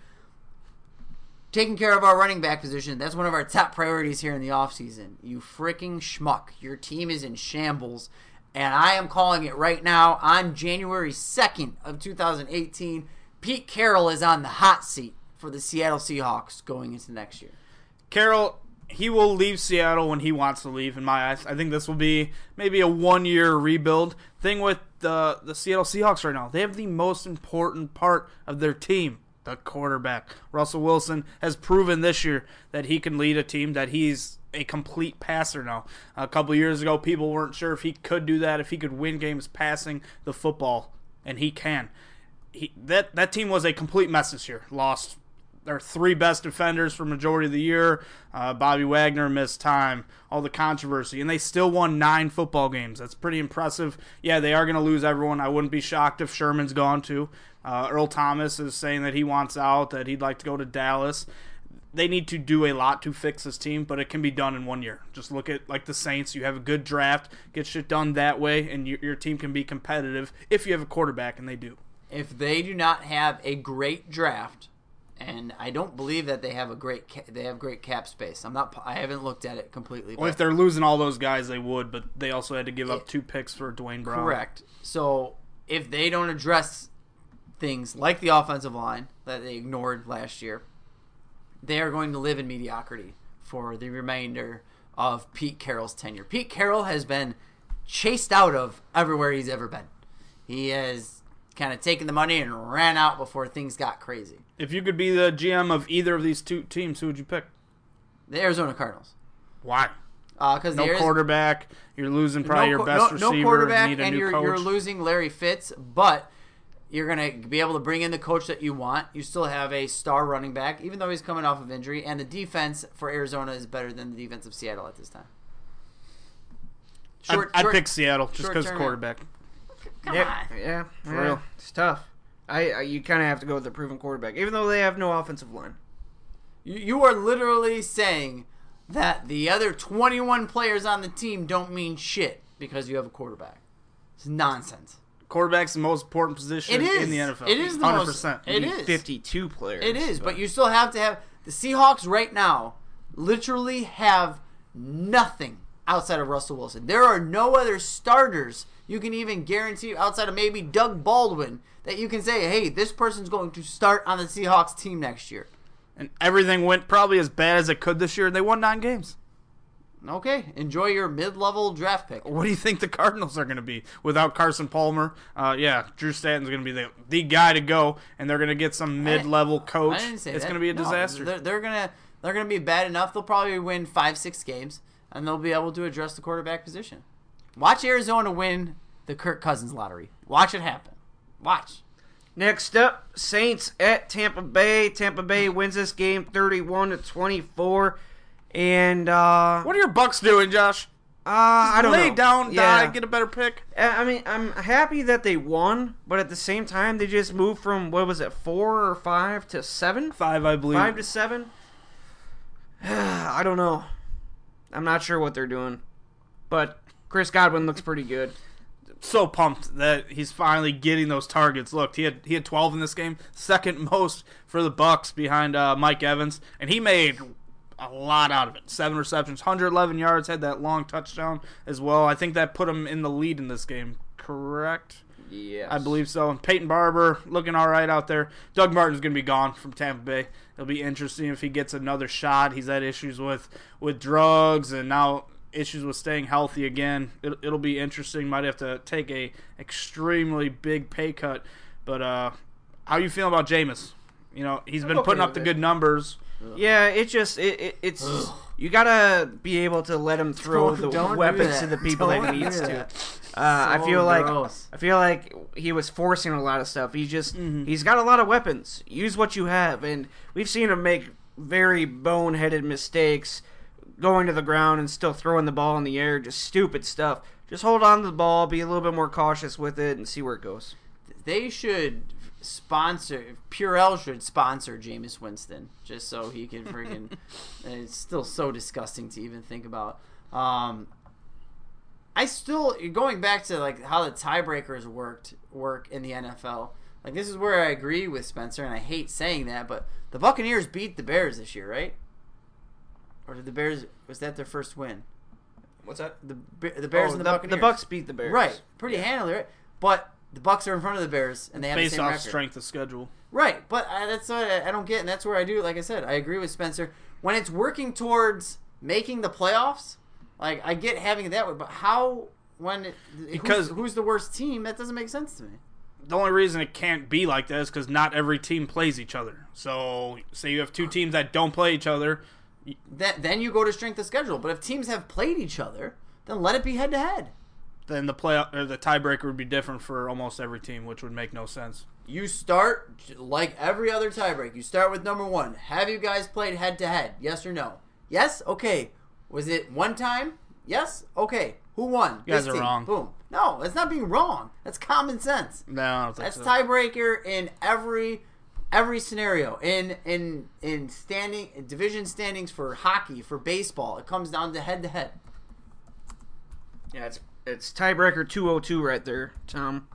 taking care of our running back position. That's one of our top priorities here in the offseason. You freaking schmuck. Your team is in shambles." And I am calling it right now on January second of two thousand eighteen. Pete Carroll is on the hot seat for the Seattle Seahawks going into next year. Carroll, he will leave Seattle when he wants to leave, in my eyes. I think this will be maybe a one-year rebuild. Thing with the, the Seattle Seahawks right now, they have the most important part of their team, the quarterback. Russell Wilson has proven this year that he can lead a team, that he's a complete passer now. A couple years ago, people weren't sure if he could do that, if he could win games passing the football, and he can. He, that, that team was a complete mess this year. Lost their three best defenders for majority of the year. Uh, Bobby Wagner missed time, all the controversy, and they still won nine football games. That's pretty impressive. Yeah, they are going to lose everyone. I wouldn't be shocked if Sherman's gone too. Uh, Earl Thomas is saying that he wants out, that he'd like to go to Dallas. They need to do a lot to fix this team, but it can be done in one year. Just look at like the Saints. You have a good draft, get shit done that way, and you, your team can be competitive if you have a quarterback, and they do. If they do not have a great draft, and I don't believe that they have a great ca- they have great cap space. I'm not. I haven't looked at it completely. Well, if they're losing all those guys, they would, but they also had to give up two picks for Dwayne Brown. Correct. So if they don't address things like the offensive line that they ignored last year, they are going to live in mediocrity for the remainder of Pete Carroll's tenure. Pete Carroll has been chased out of everywhere he's ever been. He has kind of taken the money and ran out before things got crazy. If you could be the G M of either of these two teams, who would you pick? The Arizona Cardinals. Why? Uh, cause No the Ariz- quarterback. You're losing probably no, your co- best no, receiver. No quarterback, need a and new you're, coach. you're losing Larry Fitz, but you're going to be able to bring in the coach that you want. You still have a star running back, even though he's coming off of injury, and the defense for Arizona is better than the defense of Seattle at this time. I'd, Short, I'd short- pick Seattle just because short-term- quarterback. Come yeah, on. yeah, For yeah, real. It's tough. I, I you kind of have to go with the proven quarterback, even though they have no offensive line. You, you are literally saying that the other twenty-one players on the team don't mean shit because you have a quarterback. It's nonsense. Quarterback's the most important position It is. in the N F L. It is the one hundred most- percent. It You need is. fifty-two players. It is, but you still have to have the Seahawks right now. Literally have nothing outside of Russell Wilson. There are no other starters you can even guarantee outside of maybe Doug Baldwin that you can say, hey, this person's going to start on the Seahawks team next year. And everything went probably as bad as it could this year, and they won nine games. Okay, enjoy your mid-level draft pick. What do you think the Cardinals are going to be without Carson Palmer? Uh, yeah, Drew Stanton's going to be the the guy to go, and they're going to get some mid-level coach. I didn't say it's that. going to be a No, disaster. they're, they're gonna they're gonna be bad enough. They'll probably win five, six games, and they'll be able to address the quarterback position. Watch Arizona win the Kirk Cousins lottery. Watch it happen. Watch. Next up, Saints at Tampa Bay. Tampa Bay wins this game thirty-one to twenty-four. And uh, What are your Bucks doing, Josh? Uh, I don't lay know. down, yeah. die, get a better pick. I mean, I'm happy that they won, but at the same time, they just moved from, what was it, four or five to seven? Five, I believe. Five to seven? I don't know. I'm not sure what they're doing. But Chris Godwin looks pretty good. So pumped that he's finally getting those targets. Look, he had he had twelve in this game, second most for the Bucks behind uh, Mike Evans, and he made a lot out of it. Seven receptions, one hundred eleven yards, had that long touchdown as well. I think that put him in the lead in this game, correct? Yes. I believe so. And Peyton Barber looking all right out there. Doug Martin's going to be gone from Tampa Bay. It'll be interesting if he gets another shot. He's had issues with, with drugs and now issues with staying healthy again. It, it'll be interesting. Might have to take a extremely big pay cut. But uh, how you feeling about Jameis? You know, he's been okay putting up with the it. good numbers. Yeah, it just it, it it's you gotta be able to let him throw Don't- the don't do weapons that. to the people Don't that he do needs to. that. Uh, I So feel like gross. I feel like he was forcing a lot of stuff. He just Mm-hmm. he's got a lot of weapons. Use what you have, and we've seen him make very boneheaded mistakes, going to the ground and still throwing the ball in the air, just stupid stuff. Just hold on to the ball, be a little bit more cautious with it, and see where it goes. They should sponsor, Purell should sponsor Jameis Winston, just so he can friggin' it's still so disgusting to even think about. Um, I still, going back to like how the tiebreakers worked work in the N F L, like this is where I agree with Spencer, and I hate saying that, but the Buccaneers beat the Bears this year, right? Or did the Bears, was that their first win? What's that? The the Bears Oh, and the, the, Buccaneers. the Bucks beat the Bears. Right, pretty handily, right? But the Bucks are in front of the Bears, and they have Based the same off record. strength of schedule. Right, but I, that's what I, I don't get, and that's where I do. Like I said, I agree with Spencer. When it's working towards making the playoffs, like I get having it that way, but how when it, Because- who's, who's the worst team? That doesn't make sense to me. The only reason it can't be like that is because not every team plays each other. So, say you have two teams that don't play each other. That then you go to strength of schedule. But if teams have played each other, then let it be head to head. Then the play or the tiebreaker would be different for almost every team, which would make no sense. You start like every other tiebreak. You start with number one. Have you guys played head to head? Yes or no? Yes. Okay. Was it one time? Yes. Okay. Who won? You guys This are team. wrong. Boom. No, that's not being wrong. That's common sense. No, I don't think That's so. tiebreaker in every every scenario. In in in standing in division standings for hockey, for baseball, it comes down to head to head. Yeah, it's it's tiebreaker two oh two right there, Tom.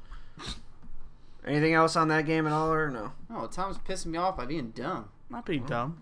Anything else on that game at all, or no? Oh, Tom's pissing me off by being dumb. Not being dumb.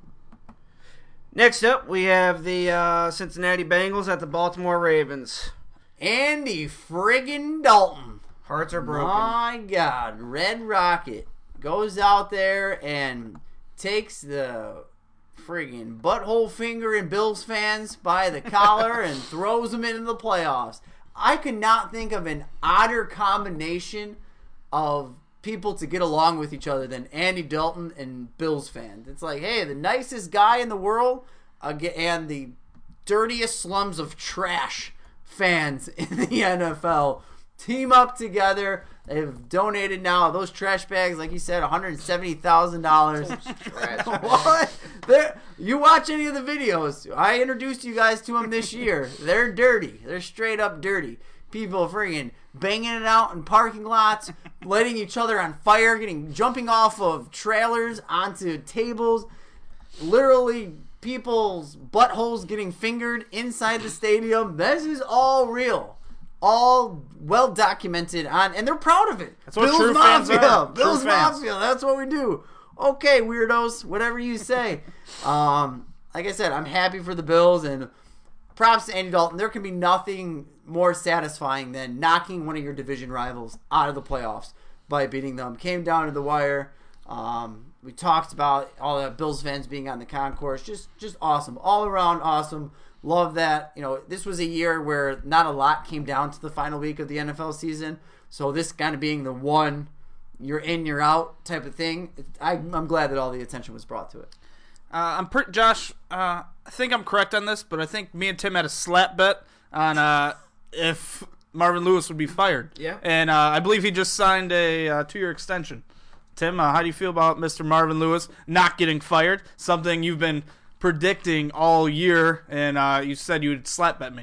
Next up, we have the uh, Cincinnati Bengals at the Baltimore Ravens. Andy friggin' Dalton. Hearts are broken. My God, Red Rocket goes out there and takes the friggin' butthole finger in Bills fans by the collar and throws them into the playoffs. I could not think of an odder combination of people to get along with each other than Andy Dalton and Bills fans. It's like, hey, the nicest guy in the world and the dirtiest slums of trash fans in the N F L team up together. They've donated now those trash bags, like you said, one hundred seventy thousand dollars. What? They're, you watch any of the videos? I introduced you guys to them this year. They're dirty. They're straight up dirty. People friggin' banging it out in parking lots, lighting each other on fire, getting jumping off of trailers onto tables. Literally, people's buttholes getting fingered inside the stadium. This is all real. All well documented on, and they're proud of it. That's what Bills true fans Mafia. are. True Bills fans. Mafia. That's what we do. Okay, weirdos. Whatever you say. um, like I said, I'm happy for the Bills, and props to Andy Dalton. There can be nothing more satisfying than knocking one of your division rivals out of the playoffs by beating them. Came down to the wire. Um, we talked about all the Bills fans being on the concourse. Just, just awesome. All around awesome. Love that. You know, this was a year where not a lot came down to the final week of the N F L season. So this kind of being the one, you're in, you're out type of thing. I, I'm glad that all the attention was brought to it. Uh, I'm pretty, Josh. Uh, I think I'm correct on this, but I think me and Tim had a slap bet on uh, if Marvin Lewis would be fired. Yeah. And uh, I believe he just signed a uh, two-year extension. Tim, uh, how do you feel about Mister Marvin Lewis not getting fired? Something you've been predicting all year, and uh, you said you would slap bet me.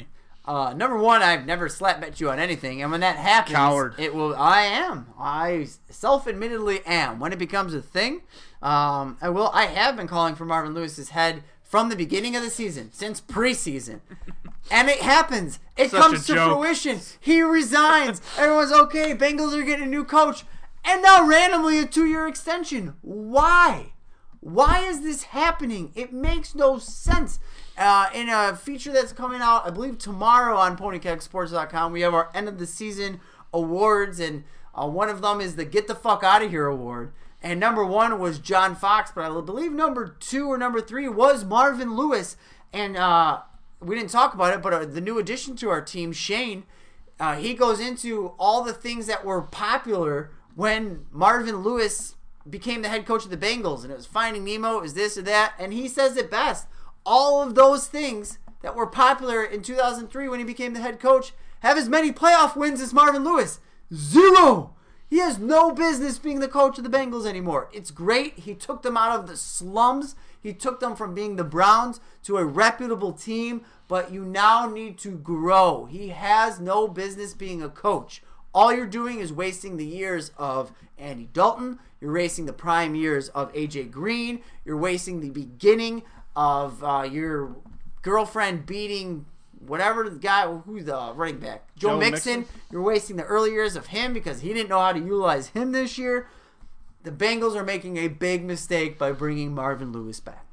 Uh, number one, I've never slap bet you on anything, and when that happens, Coward. it will. I am. I self-admittedly am. When it becomes a thing, um, I will. I have been calling for Marvin Lewis's head from the beginning of the season, since preseason. And it happens. It Such comes a to joke. fruition. He resigns. Everyone's okay. Bengals are getting a new coach. And now randomly a two-year extension. Why? Why is this happening? It makes no sense. Uh, in a feature that's coming out, I believe, tomorrow on pony keg sports dot com, we have our end of the season awards. And uh, one of them is the Get the Fuck Out of Here award. And number one was John Fox, but I believe number two or number three was Marvin Lewis. And uh, we didn't talk about it, but uh, the new addition to our team, Shane, uh, he goes into all the things that were popular when Marvin Lewis became the head coach of the Bengals. And it was Finding Nemo, it was this or that. And he says it best. All of those things that were popular in two thousand three when he became the head coach have as many playoff wins as Marvin Lewis. Zero! He has no business being the coach of the Bengals anymore. It's great. He took them out of the slums. He took them from being the Browns to a reputable team. But you now need to grow. He has no business being a coach. All you're doing is wasting the years of Andy Dalton. You're wasting the prime years of A J Green. You're wasting the beginning of uh, your girlfriend beating whatever the guy, who's the running back? Joe, Joe Mixon. Mixon. You're wasting the early years of him because he didn't know how to utilize him this year. The Bengals are making a big mistake by bringing Marvin Lewis back.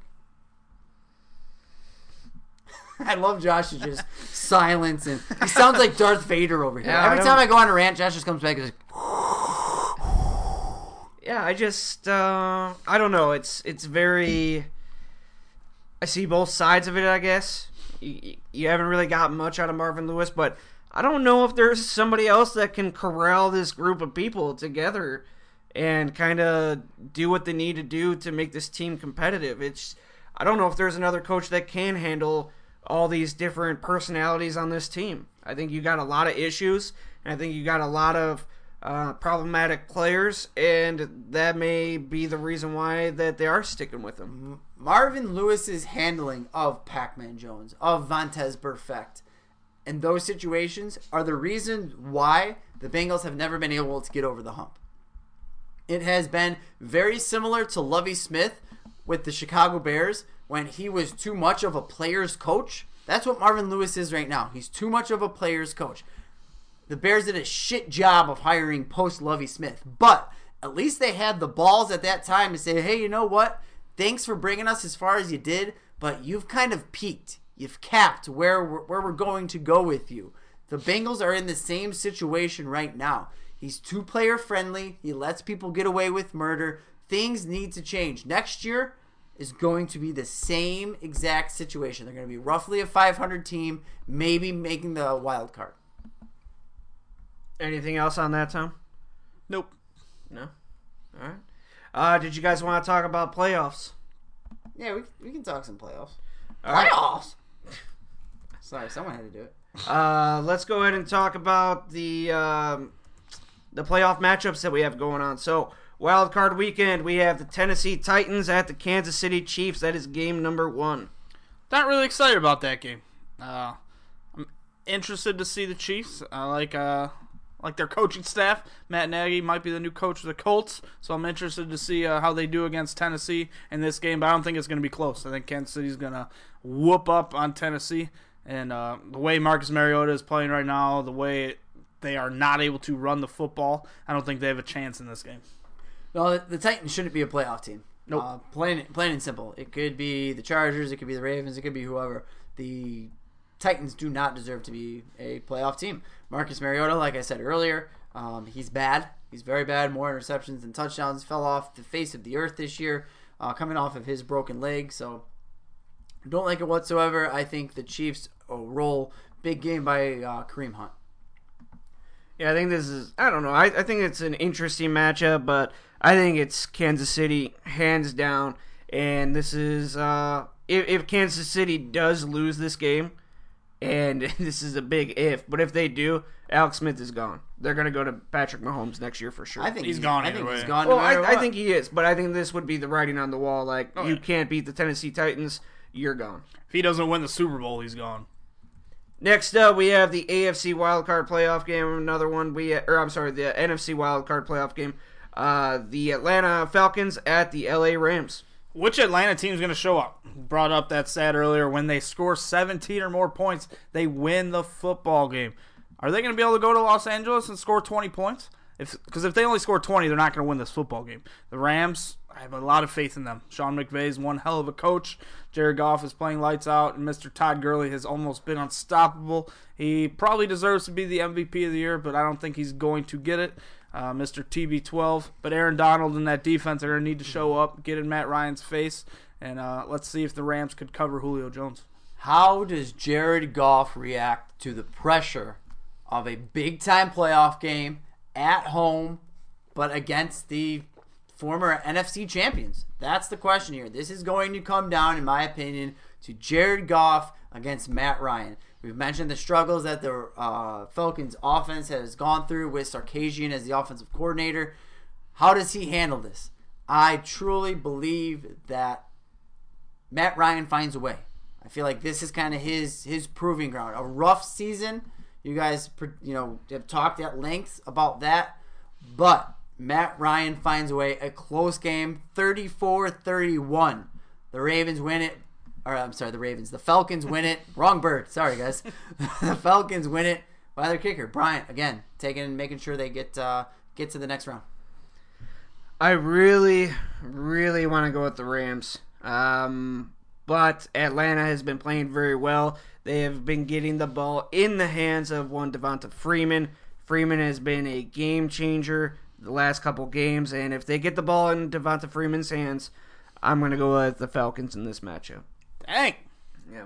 I love Josh's just silence, and he sounds like Darth Vader over here. Yeah, Every I time don't- I go on a rant, Josh just comes back and is like, Yeah, I just uh, I don't know. It's it's very. I see both sides of it. I guess you, you haven't really got much out of Marvin Lewis, but I don't know if there's somebody else that can corral this group of people together and kind of do what they need to do to make this team competitive. It's I don't know if there's another coach that can handle all these different personalities on this team. I think you got a lot of issues, and I think you got a lot of uh, problematic players, and that may be the reason why that they are sticking with him. Marvin Lewis's handling of Pac-Man Jones, of Vontez Burfict, and those situations are the reason why the Bengals have never been able to get over the hump. It has been very similar to Lovie Smith with the Chicago Bears when he was too much of a player's coach. That's what Marvin Lewis is right now. He's too much of a player's coach. The Bears did a shit job of hiring post-Lovie Smith, but at least they had the balls at that time to say, hey, you know what? Thanks for bringing us as far as you did, but you've kind of peaked. You've capped where we're, where we're going to go with you. The Bengals are in the same situation right now. He's too player friendly. He lets people get away with murder. Things need to change. Next year is going to be the same exact situation. They're going to be roughly a five hundred team, maybe making the wild card. Anything else on that, Tom? Nope. No? All right. Uh, did you guys want to talk about playoffs? Yeah, we, we can talk some playoffs. All right. Playoffs? Sorry, someone had to do it. Uh, let's go ahead and talk about the um, the playoff matchups that we have going on. So, wild card weekend, we have the Tennessee Titans at the Kansas City Chiefs. That is game number one. Not really excited about that game. Uh, I'm interested to see the Chiefs. I like uh, like their coaching staff. Matt Nagy might be the new coach of the Colts, so I'm interested to see uh, how they do against Tennessee in this game. But I don't think it's going to be close. I think Kansas City's going to whoop up on Tennessee. And uh, the way Marcus Mariota is playing right now, the way they are not able to run the football, I don't think they have a chance in this game. No, the, the Titans shouldn't be a playoff team. Nope. Uh, plain, plain and simple. It could be the Chargers, it could be the Ravens, it could be whoever. The Titans do not deserve to be a playoff team. Marcus Mariota, like I said earlier, um, he's bad. He's very bad. More interceptions than touchdowns. Fell off the face of the earth this year, uh, coming off of his broken leg. So, don't like it whatsoever. I think the Chiefs will roll. Big game by uh, Kareem Hunt. Yeah, I think this is, I don't know, I, I think it's an interesting matchup, but I think it's Kansas City hands down. And this is, uh, if, if Kansas City does lose this game, and this is a big if, but if they do, Alex Smith is gone. They're going to go to Patrick Mahomes next year for sure. I think He's gone I either think way. he's gone. well, no I, matter I what. think he is, but I think this would be the writing on the wall. Like, Oh, you yeah. can't beat the Tennessee Titans, you're gone. If he doesn't win the Super Bowl, he's gone. Next up, we have the A F C wildcard playoff game. Another one. We, or I'm sorry, the N F C wildcard playoff game. Uh, the Atlanta Falcons at the L A Rams. Which Atlanta team is going to show up? Brought up that stat earlier. When they score seventeen or more points, they win the football game. Are they going to be able to go to Los Angeles and score twenty points? If Because if they only score twenty, they're not going to win this football game. The Rams, I have a lot of faith in them. Sean McVay is one hell of a coach. Jared Goff is playing lights out, and Mister Todd Gurley has almost been unstoppable. He probably deserves to be the M V P of the year, but I don't think he's going to get it. Uh, Mister T B twelve. But Aaron Donald and that defense are going to need to show up, get in Matt Ryan's face, and uh, let's see if the Rams could cover Julio Jones. How does Jared Goff react to the pressure of a big-time playoff game at home, but against the former N F C champions? That's the question here. This is going to come down, in my opinion, to Jared Goff against Matt Ryan. We've mentioned the struggles that the uh, Falcons offense has gone through with Sarkisian as the offensive coordinator. How does he handle this? I truly believe that Matt Ryan finds a way. I feel like this is kind of his his proving ground. A rough season. You guys, you know, have talked at length about that, but Matt Ryan finds a way. A close game, thirty-four thirty-one. The Ravens win it. Or, I'm sorry, the Ravens. The Falcons win it. Wrong bird. Sorry, guys. The Falcons win it by their kicker, Bryant. Again, taking, making sure they get uh, get to the next round. I really, really want to go with the Rams. Um, but Atlanta has been playing very well. They have been getting the ball in the hands of one Devonta Freeman. Freeman has been a game changer the last couple games, and if they get the ball in Devonta Freeman's hands, I'm going to go with the Falcons in this matchup. Dang. Yeah.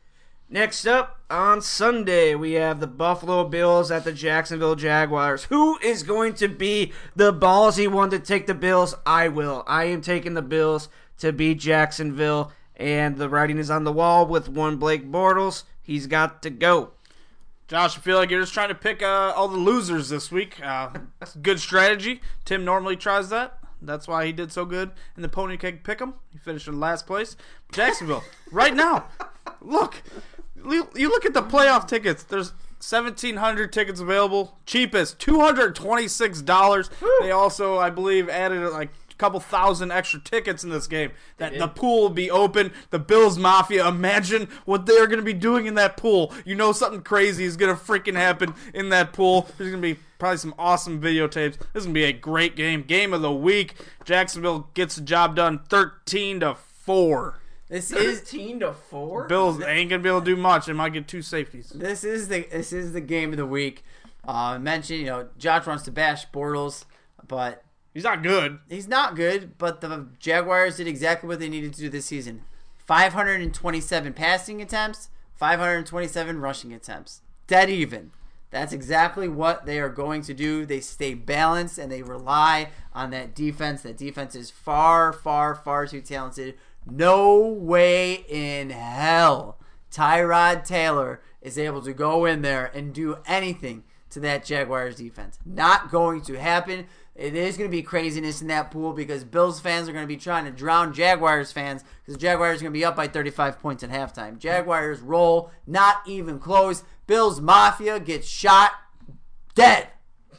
Next up, on Sunday, we have the Buffalo Bills at the Jacksonville Jaguars. Who is going to be the ballsy one to take the Bills? I will. I am taking the Bills to beat Jacksonville, and the writing is on the wall with one Blake Bortles. He's got to go. Josh, I feel like you're just trying to pick uh, all the losers this week. Uh, good strategy. Tim normally tries that. That's why he did so good in the Pony Cake Pick'em. He finished in last place. Jacksonville, right now, look. You look at the playoff tickets. There's seventeen hundred tickets available. Cheapest, two hundred twenty-six dollars. They also, I believe, added like a couple thousand extra tickets in this game. That the pool will be open. The Bills Mafia, imagine what they're going to be doing in that pool. You know something crazy is going to freaking happen in that pool. There's going to be probably some awesome videotapes. This is going to be a great game. Game of the week. Jacksonville gets the job done thirteen to four. This is thirteen to four. Bills ain't gonna be able to do much. They might get two safeties. This is the this is the game of the week. Uh, I mentioned, you know, Josh wants to bash Bortles, but he's not good. He's not good. But the Jaguars did exactly what they needed to do this season: five hundred twenty-seven passing attempts, five hundred twenty-seven rushing attempts, dead even. That's exactly what they are going to do. They stay balanced and they rely on that defense. That defense is far, far, far too talented. No way in hell Tyrod Taylor is able to go in there and do anything to that Jaguars defense. Not going to happen. It is going to be craziness in that pool because Bills fans are going to be trying to drown Jaguars fans because the Jaguars are going to be up by thirty-five points at halftime. Jaguars roll, not even close. Bills Mafia gets shot dead.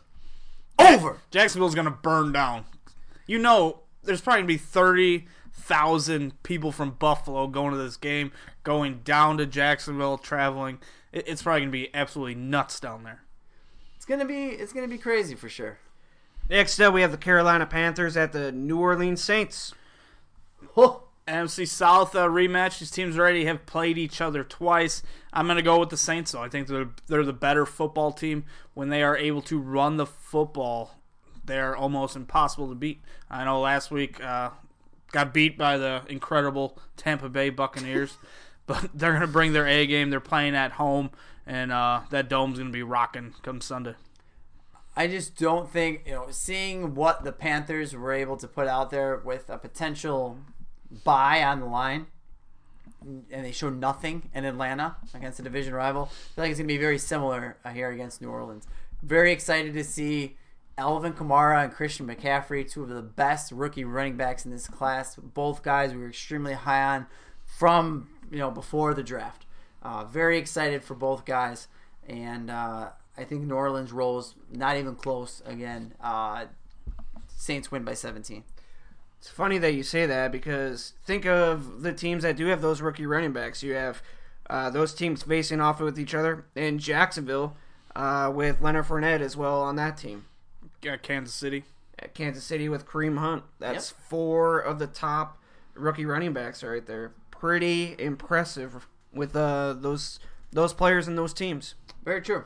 Over. Jacksonville's going to burn down. You know, there's probably going to be thirty thousand people from Buffalo going to this game, going down to Jacksonville, traveling. It's probably going to be absolutely nuts down there. It's going to be it's going to be crazy for sure. Next up, we have the Carolina Panthers at the New Orleans Saints. Oh. N F C South uh, rematch. These teams already have played each other twice. I'm going to go with the Saints, though. I think they're, they're the better football team. When they are able to run the football, they're almost impossible to beat. I know last week uh, got beat by the incredible Tampa Bay Buccaneers, but they're going to bring their A game. They're playing at home, and uh, that dome's going to be rocking come Sunday. I just don't think, you know, seeing what the Panthers were able to put out there with a potential bye on the line, and they showed nothing in Atlanta against a division rival. I feel like it's going to be very similar uh, here against New Orleans. Very excited to see Alvin Kamara and Christian McCaffrey, two of the best rookie running backs in this class. Both guys we were extremely high on from, you know, before the draft. Uh, very excited for both guys, and uh, I think New Orleans rolls not even close again. Uh, Saints win by seventeen. It's funny that you say that because think of the teams that do have those rookie running backs. You have uh, those teams facing off with each other, and Jacksonville uh, with Leonard Fournette as well on that team. Yeah, Kansas City. At Kansas City with Kareem Hunt. That's Yep. four of the top rookie running backs right there. Pretty impressive with uh, those those players and those teams. Very true.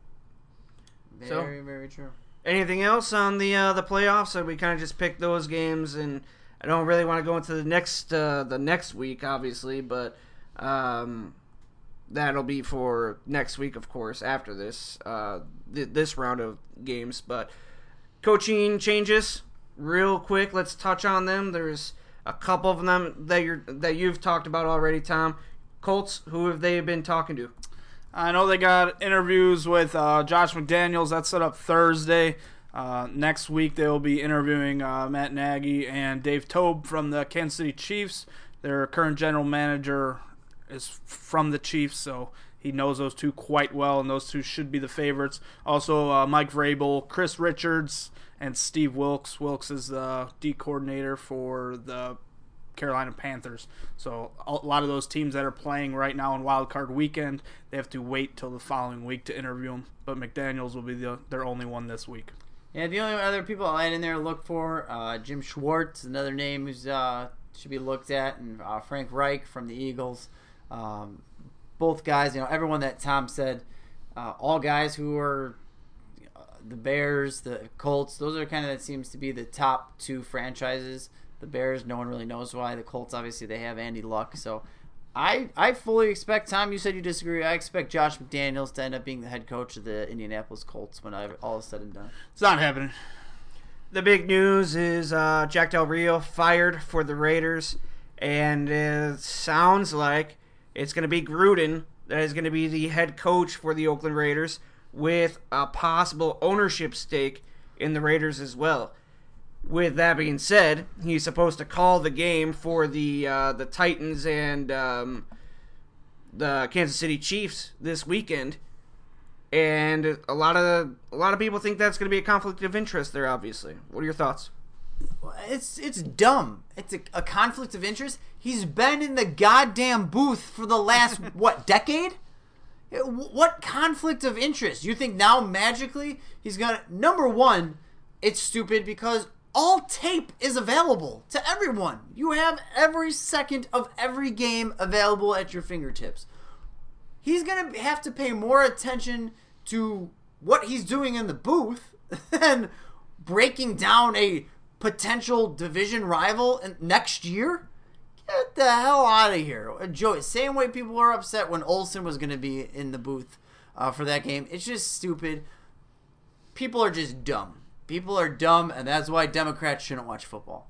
Very, So- very true. Anything else on the uh, the playoffs? So we kind of just picked those games, and I don't really want to go into the next uh, the next week, obviously, but um, that'll be for next week, of course, after this uh, th- this round of games. But coaching changes, real quick. Let's touch on them. There's a couple of them that you're that you've talked about already, Tom. Colts, who have they been talking to? I know they got interviews with uh, Josh McDaniels. That's set up Thursday. Uh, next week they will be interviewing uh, Matt Nagy and Dave Toub from the Kansas City Chiefs. Their current general manager is from the Chiefs, so he knows those two quite well, and those two should be the favorites. Also, uh, Mike Vrabel, Chris Richards, and Steve Wilks. Wilks is the D coordinator for the Carolina Panthers. So a lot of those teams that are playing right now in Wild Card Weekend, they have to wait till the following week to interview them. But McDaniels will be the, their only one this week. Yeah, the only other people I had in there to look for, uh, Jim Schwartz, another name who's uh, should be looked at, and uh, Frank Reich from the Eagles. Um, both guys, you know, everyone that Tom said, uh, all guys who are uh, the Bears, the Colts, those are kind of, that seems to be the top two franchises. The Bears, no one really knows why. The Colts, obviously, they have Andy Luck. So I I fully expect, Tom, you said you disagree. I expect Josh McDaniels to end up being the head coach of the Indianapolis Colts when I, all is said and done. It's not happening. The big news is uh, Jack Del Rio fired for the Raiders, and it sounds like it's going to be Gruden that is going to be the head coach for the Oakland Raiders with a possible ownership stake in the Raiders as well. With that being said, he's supposed to call the game for the uh, the Titans and um, the Kansas City Chiefs this weekend, and a lot of a lot of people think that's going to be a conflict of interest there. Obviously, what are your thoughts? It's it's dumb. It's a, a conflict of interest. He's been in the goddamn booth for the last, what, decade? What conflict of interest? You think now magically he's going to... Number one, it's stupid because all tape is available to everyone. You have every second of every game available at your fingertips. He's going to have to pay more attention to what he's doing in the booth than breaking down a potential division rival in- next year? Get the hell out of here. Joey, same way people were upset when Olsen was going to be in the booth uh, for that game. It's just stupid. People are just dumb. People are dumb, and that's why Democrats shouldn't watch football.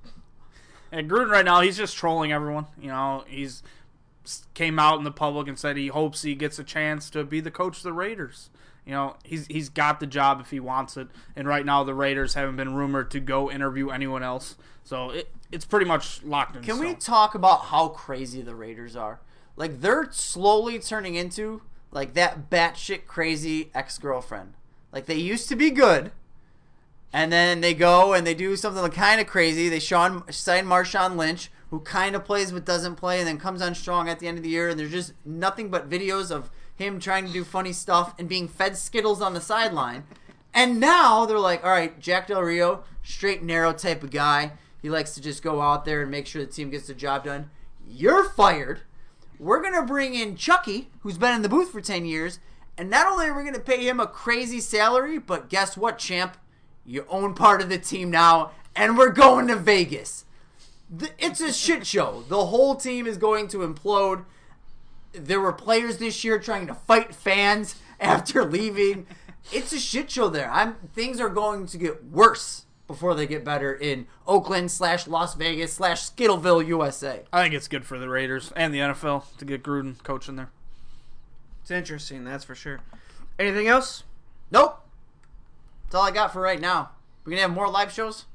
And Gruden right now, he's just trolling everyone. You know, he's came out in the public and said he hopes he gets a chance to be the coach of the Raiders. You know, he's he's got the job if he wants it. And right now, the Raiders haven't been rumored to go interview anyone else. So it it's pretty much locked in Can stone. we talk about how crazy the Raiders are? Like, they're slowly turning into, like, that batshit crazy ex-girlfriend. Like, they used to be good, and then they go and they do something kind of crazy. They Sean, sign Marshawn Lynch, who kind of plays but doesn't play, and then comes on strong at the end of the year, and there's just nothing but videos of him trying to do funny stuff and being fed Skittles on the sideline. And now they're like, all right, Jack Del Rio, straight and narrow type of guy. He likes to just go out there and make sure the team gets the job done. You're fired. We're going to bring in Chucky, who's been in the booth for ten years, and not only are we going to pay him a crazy salary, but guess what, champ? You own part of the team now, and we're going to Vegas. It's a shit show. The whole team is going to implode. There were players this year trying to fight fans after leaving. It's a shit show there. I'm things are going to get worse before they get better in Oakland slash Las Vegas slash Skittleville, U S A. I think it's good for the Raiders and the N F L to get Gruden coaching there. It's interesting, that's for sure. Anything else? Nope. That's all I got for right now. We're going to have more live shows?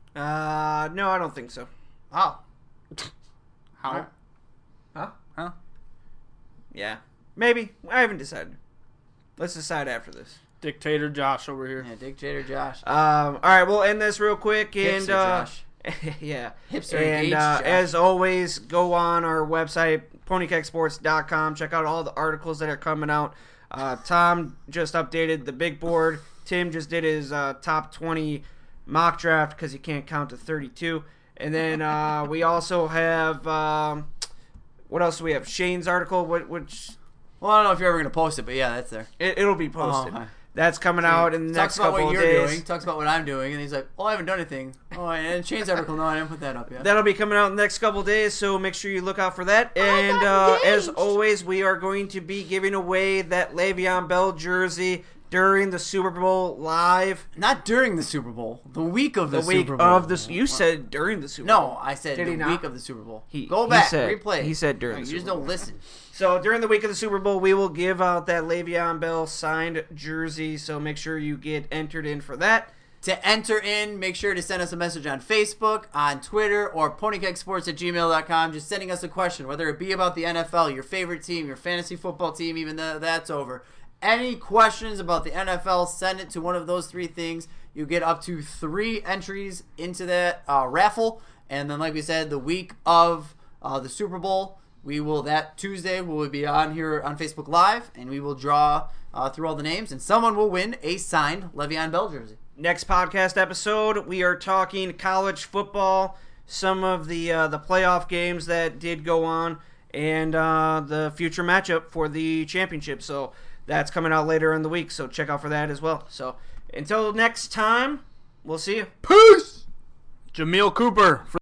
Uh, no, I don't think so. Wow. How? Huh? Huh? Yeah. Maybe. I haven't decided. Let's decide after this. Dictator Josh over here. Yeah, Dictator Josh. Um, all right, we'll end this real quick. And, Hipster uh, Josh. yeah. Hipster and engaged uh, Josh. as always, go on our website, pony keg sports dot com. Check out all the articles that are coming out. Uh, Tom just updated the big board. Tim just did his uh, top twenty mock draft because he can't count to thirty-two. And then uh, we also have, um, what else do we have? Shane's article, what, which Well, I don't know if you're ever going to post it, but yeah, that's there. it, it'll be posted. Oh, okay. That's coming out in the next Talks about couple what of you're days. doing. Talks about what I'm doing, and he's like, "Oh, I haven't done anything." Oh, and Shane's article, no, I didn't put that up yet. That'll be coming out in the next couple of days, so make sure you look out for that. Oh, And uh, as always, we are going to be giving away that Le'Veon Bell jersey during the Super Bowl live. Not during the Super Bowl. The week of the, The week Super Bowl. of the you said during the Super Bowl. No, I said Did the he not? week of the Super Bowl. He- Go he back, said- replay. he said during No, the You just Super don't listen. So during the week of the Super Bowl, we will give out that Le'Veon Bell signed jersey. So make sure you get entered in for that. To enter in, make sure to send us a message on Facebook, on Twitter, or ponykegsports at gmail dot com. Just sending us a question, whether it be about the N F L, your favorite team, your fantasy football team, even though that's over. Any questions about the N F L, send it to one of those three things. You get up to three entries into that uh, raffle. And then, like we said, the week of uh, the Super Bowl, we will, that Tuesday, we will be on here on Facebook Live, and we will draw uh, through all the names, and someone will win a signed Le'Veon Bell jersey. Next podcast episode, we are talking college football, some of the uh, the playoff games that did go on, and uh, the future matchup for the championship. So that's coming out later in the week, so check out for that as well. So until next time, we'll see you. Peace! Jameel Cooper. For